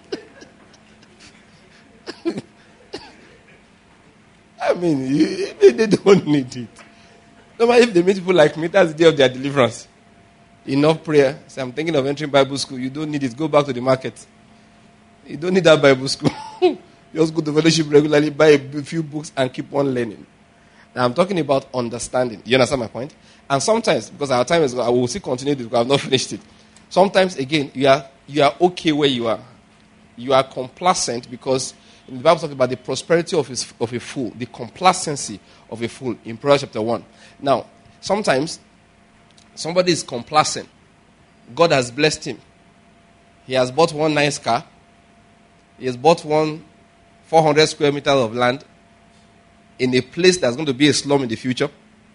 A: I mean, they don't need it. No matter if they meet people like me, that's the day of their deliverance. Enough prayer. Say, I'm thinking of entering Bible school. You don't need it. Go back to the market. You don't need that Bible school. Just go to fellowship regularly, buy a few books, and keep on learning. Now, I'm talking about understanding. You understand my point? And sometimes, because our time is, I will still continue this because I have not finished it. Sometimes, again, you are okay where you are. You are complacent because the Bible talks about the prosperity of a fool, the complacency of a fool in Proverbs chapter 1. Now, sometimes somebody is complacent. God has blessed him. He has bought one nice car. He has bought 400 square meters of land in a place that's going to be a slum in the future.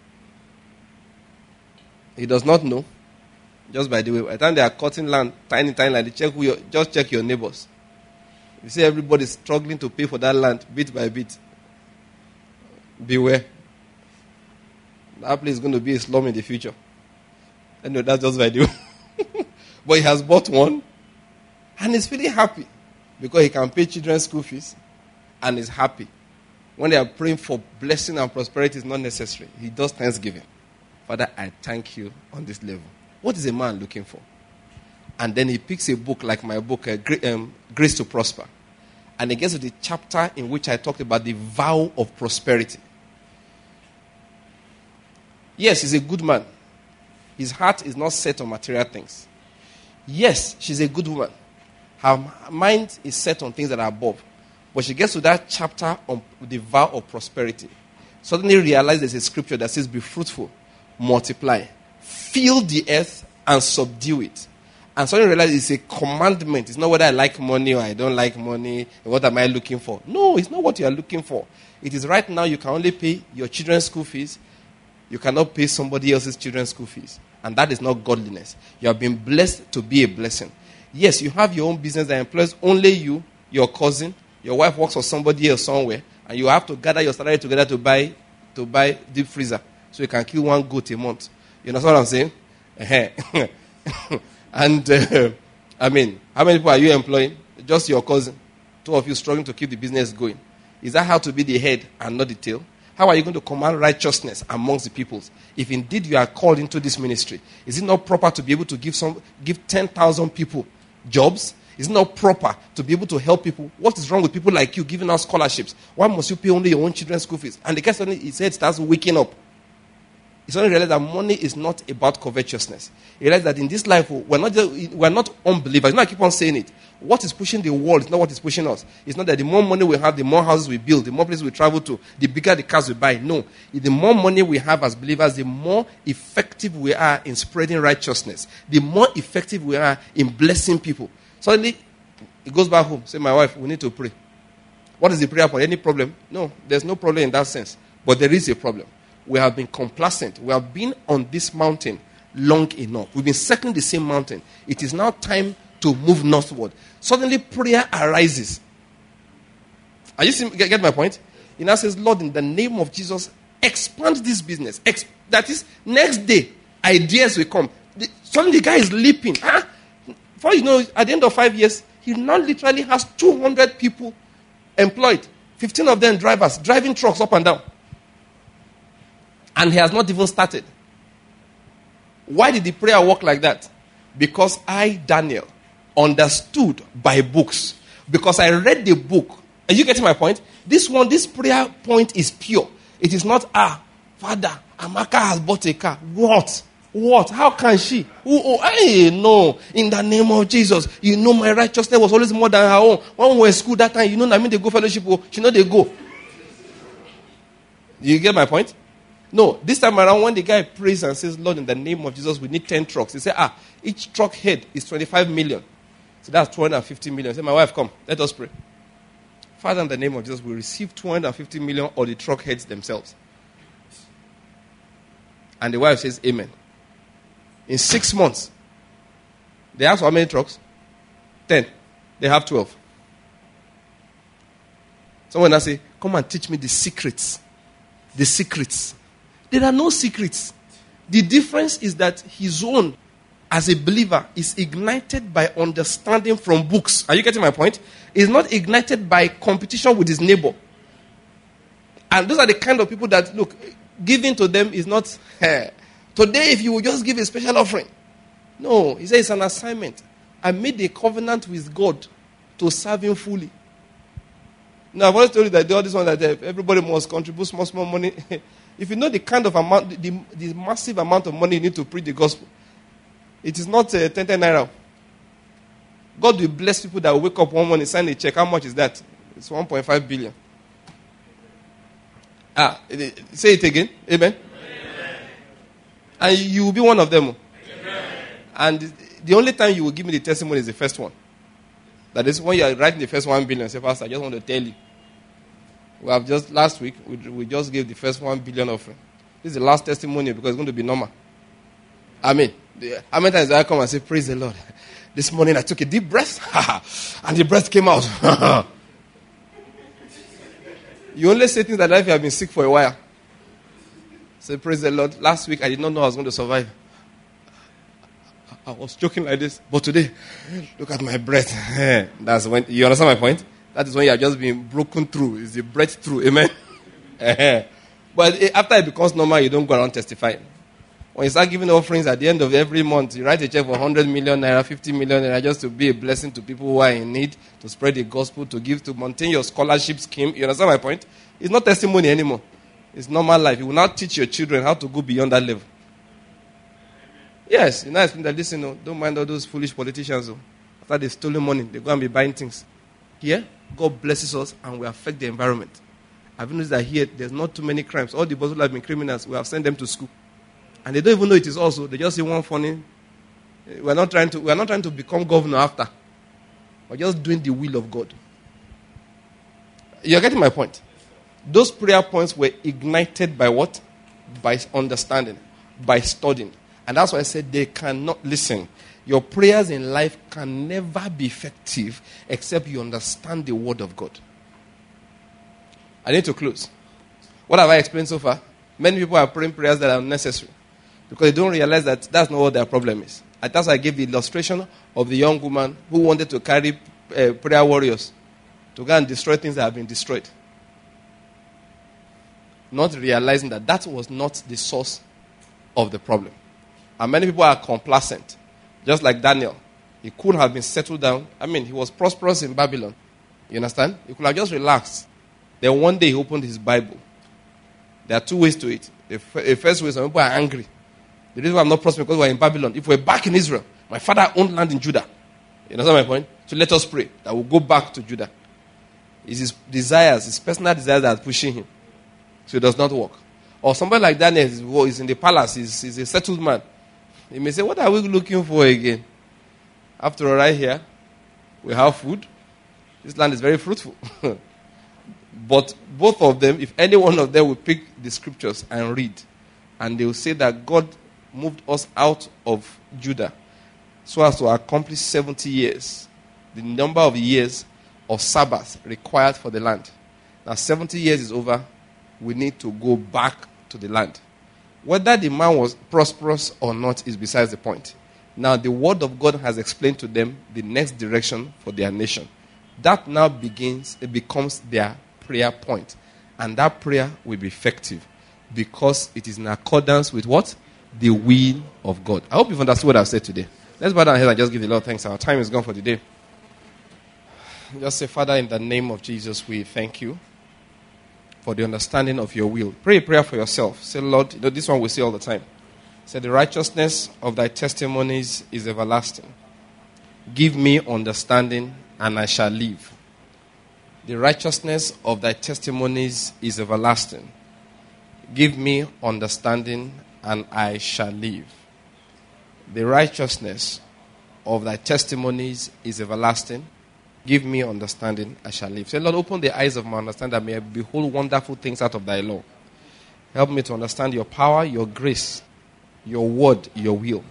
A: He does not know. Just by the way, by the time they are cutting land, tiny land, just check your neighbors. You see everybody struggling to pay for that land bit by bit. Beware. That place is going to be a slum in the future. Anyway, that's just by the way. But he has bought one and he's feeling happy because he can pay children's school fees and is happy. When they are praying for blessing and prosperity, it's not necessary. He does thanksgiving. Father, I thank you on this level. What is a man looking for? And then he picks a book like my book, Grace to Prosper. And he gets to the chapter in which I talked about the vow of prosperity. Yes, he's a good man. His heart is not set on material things. Yes, she's a good woman. Her mind is set on things that are above. But she gets to that chapter on the vow of prosperity. Suddenly realizes there's a scripture that says, be fruitful, multiply, fill the earth and subdue it. And suddenly realize it's a commandment. It's not whether I like money or I don't like money. What am I looking for? No, it's not what you are looking for. It is right now you can only pay your children's school fees. You cannot pay somebody else's children's school fees. And that is not godliness. You have been blessed to be a blessing. Yes, you have your own business that employs only you, your cousin, your wife works for somebody else somewhere, and you have to gather your salary together to buy deep freezer so you can kill one goat a month. You know what I'm saying? And, I mean, how many people are you employing? Just your cousin. Two of you struggling to keep the business going. Is that how to be the head and not the tail? How are you going to command righteousness amongst the peoples? If indeed you are called into this ministry, is it not proper to be able to give 10,000 people jobs? Is it not proper to be able to help people? What is wrong with people like you giving out scholarships? Why must you pay only your own children's school fees? And the guy suddenly, his head starts waking up. He suddenly realized that money is not about covetousness. He realized that in this life, we're not unbelievers. You know, I keep on saying it. What is pushing the world is not what is pushing us. It's not that the more money we have, the more houses we build, the more places we travel to, the bigger the cars we buy. No. The more money we have as believers, the more effective we are in spreading righteousness. The more effective we are in blessing people. Suddenly, he goes back home. Say, my wife, we need to pray. What is the prayer point? Any problem? No, there's no problem in that sense. But there is a problem. We have been complacent. We have been on this mountain long enough. We've been circling the same mountain. It is now time to move northward. Suddenly, prayer arises. Are you seeing, get my point? He now says, Lord, in the name of Jesus, expand this business. That is, next day, ideas will come. Suddenly, the guy is leaping. Before you know, at the end of 5 years, he now literally has 200 people employed. 15 of them drivers, driving trucks up and down. And he has not even started. Why did the prayer work like that? Because I, Daniel, understood by books. Because I read the book. Are you getting my point? This prayer point is pure. It is not, Father, Amaka has bought a car. What? How can she? No. In the name of Jesus, you know my righteousness was always more than her own. When we were in school that time, you know, they go fellowship. She know they go. You get my point? No, this time around, when the guy prays and says, Lord, in the name of Jesus, we need 10 trucks. He said, each truck head is 25 million. So that's 250 million. He said, my wife, come, let us pray. Father, in the name of Jesus, we receive 250 million or the truck heads themselves. And the wife says, amen. In 6 months, they have how many trucks? 10. They have 12. Someone now say, come and teach me the secrets. The secrets. There are no secrets. The difference is that his own, as a believer, is ignited by understanding from books. Are you getting my point? It's not ignited by competition with his neighbor. And those are the kind of people that, look, giving to them is not, today if you will just give a special offering. No, he says it's an assignment. I made a covenant with God to serve him fully. Now, I've always told you that all this one that everybody must contribute small money. If you know the kind of amount, the massive amount of money you need to preach the gospel, it is not 10 naira. God will bless people that will wake up one morning and sign a check. How much is that? It's 1.5 billion. Say it again. Amen. Amen. And you will be one of them. Amen. And the only time you will give me the testimony is the first one. That is when you are writing the first 1 billion. Say, Pastor, I just want to tell you. We have just, last week, we just gave the first 1 billion offering. This is the last testimony because it's going to be normal. Amen. How many times do I come and say, praise the Lord? This morning I took a deep breath and the breath came out. You only say things like that if you have been sick for a while. Say, praise the Lord. Last week I did not know I was going to survive. I was joking like this. But today, look at my breath. That's when, you understand my point? That is when you have just been broken through. It's the breakthrough. Amen? But after it becomes normal, you don't go around testifying. When you start giving offerings at the end of every month, you write a check for 100 million naira, 50 million naira, just to be a blessing to people who are in need, to spread the gospel, to give, to maintain your scholarship scheme. You understand my point? It's not testimony anymore. It's normal life. You will now teach your children how to go beyond that level. Yes, you know, that listen, don't mind all those foolish politicians. After they've stolen money, they go and be buying things. Here, God blesses us and we affect the environment. I've noticed that here, there's not too many crimes. All the boys who have been criminals, we have sent them to school. And they don't even know it is also. They just say one funny. We're not trying to become governor after. We're just doing the will of God. You're getting my point? Those prayer points were ignited by what? By understanding, by studying. And that's why I said they cannot listen. Your prayers in life can never be effective except you understand the word of God. I need to close. What have I explained so far? Many people are praying prayers that are unnecessary because they don't realize that that's not what their problem is. And that's why I gave the illustration of the young woman who wanted to carry prayer warriors to go and destroy things that have been destroyed. Not realizing that that was not the source of the problem. And many people are complacent. Just like Daniel. He could have been settled down. I mean, he was prosperous in Babylon. You understand? He could have just relaxed. Then one day he opened his Bible. There are two ways to it. The first way is some people are angry. The reason why I'm not prospering because we're in Babylon. If we're back in Israel, my father owned land in Judah. You understand my point? So let us pray that we'll go back to Judah. It's his desires, his personal desires that are pushing him. So it does not work. Or somebody like Daniel is in the palace, he's a settled man. He may say, what are we looking for again? After all, right here, we have food. This land is very fruitful. But both of them, if any one of them will pick the scriptures and read, and they will say that God moved us out of Judah so as to accomplish 70 years, the number of years of Sabbath required for the land. Now 70 years is over, we need to go back to the land. Whether the man was prosperous or not is besides the point. Now the word of God has explained to them the next direction for their nation. That now becomes their prayer point. And that prayer will be effective because it is in accordance with what? The will of God. I hope you've understood what I've said today. Let's bow down here and just give the Lord thanks. Our time is gone for the day. Just say, Father, in the name of Jesus, we thank you for the understanding of your will. Pray a prayer for yourself. Say, Lord, this one we say all the time. Say, the righteousness of thy testimonies is everlasting. Give me understanding and I shall live. The righteousness of thy testimonies is everlasting. Give me understanding and I shall live. The righteousness of thy testimonies is everlasting. Give me understanding, I shall live. Say, Lord, open the eyes of my understanding that may I behold wonderful things out of thy law. Help me to understand your power, your grace, your word, your will.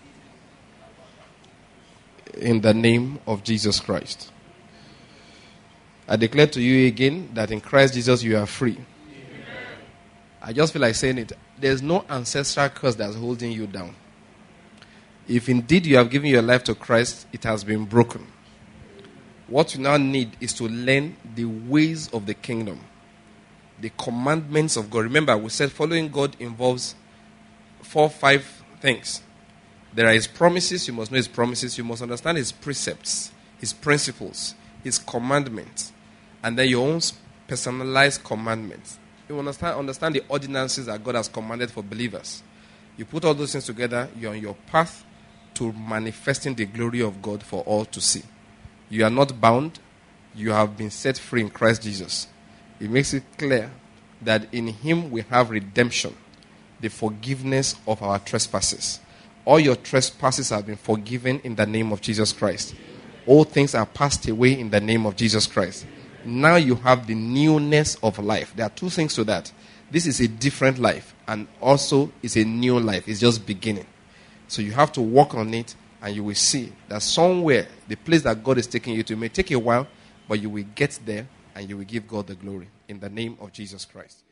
A: In the name of Jesus Christ. I declare to you again that in Christ Jesus you are free. Amen. I just feel like saying it. There's no ancestral curse that's holding you down. If indeed you have given your life to Christ, it has been broken. What you now need is to learn the ways of the kingdom, the commandments of God. Remember, we said following God involves 4-5 things. There are his promises. You must know his promises. You must understand his precepts, his principles, his commandments, and then your own personalized commandments. You understand the ordinances that God has commanded for believers. You put all those things together, you're on your path to manifesting the glory of God for all to see. You are not bound. You have been set free in Christ Jesus. It makes it clear that in him we have redemption, the forgiveness of our trespasses. All your trespasses have been forgiven in the name of Jesus Christ. All things are passed away in the name of Jesus Christ. Now you have the newness of life. There are two things to that. This is a different life, and also it's a new life. It's just beginning. So you have to work on it, and you will see that somewhere, the place that God is taking you to, may take a while, but you will get there, and you will give God the glory in the name of Jesus Christ.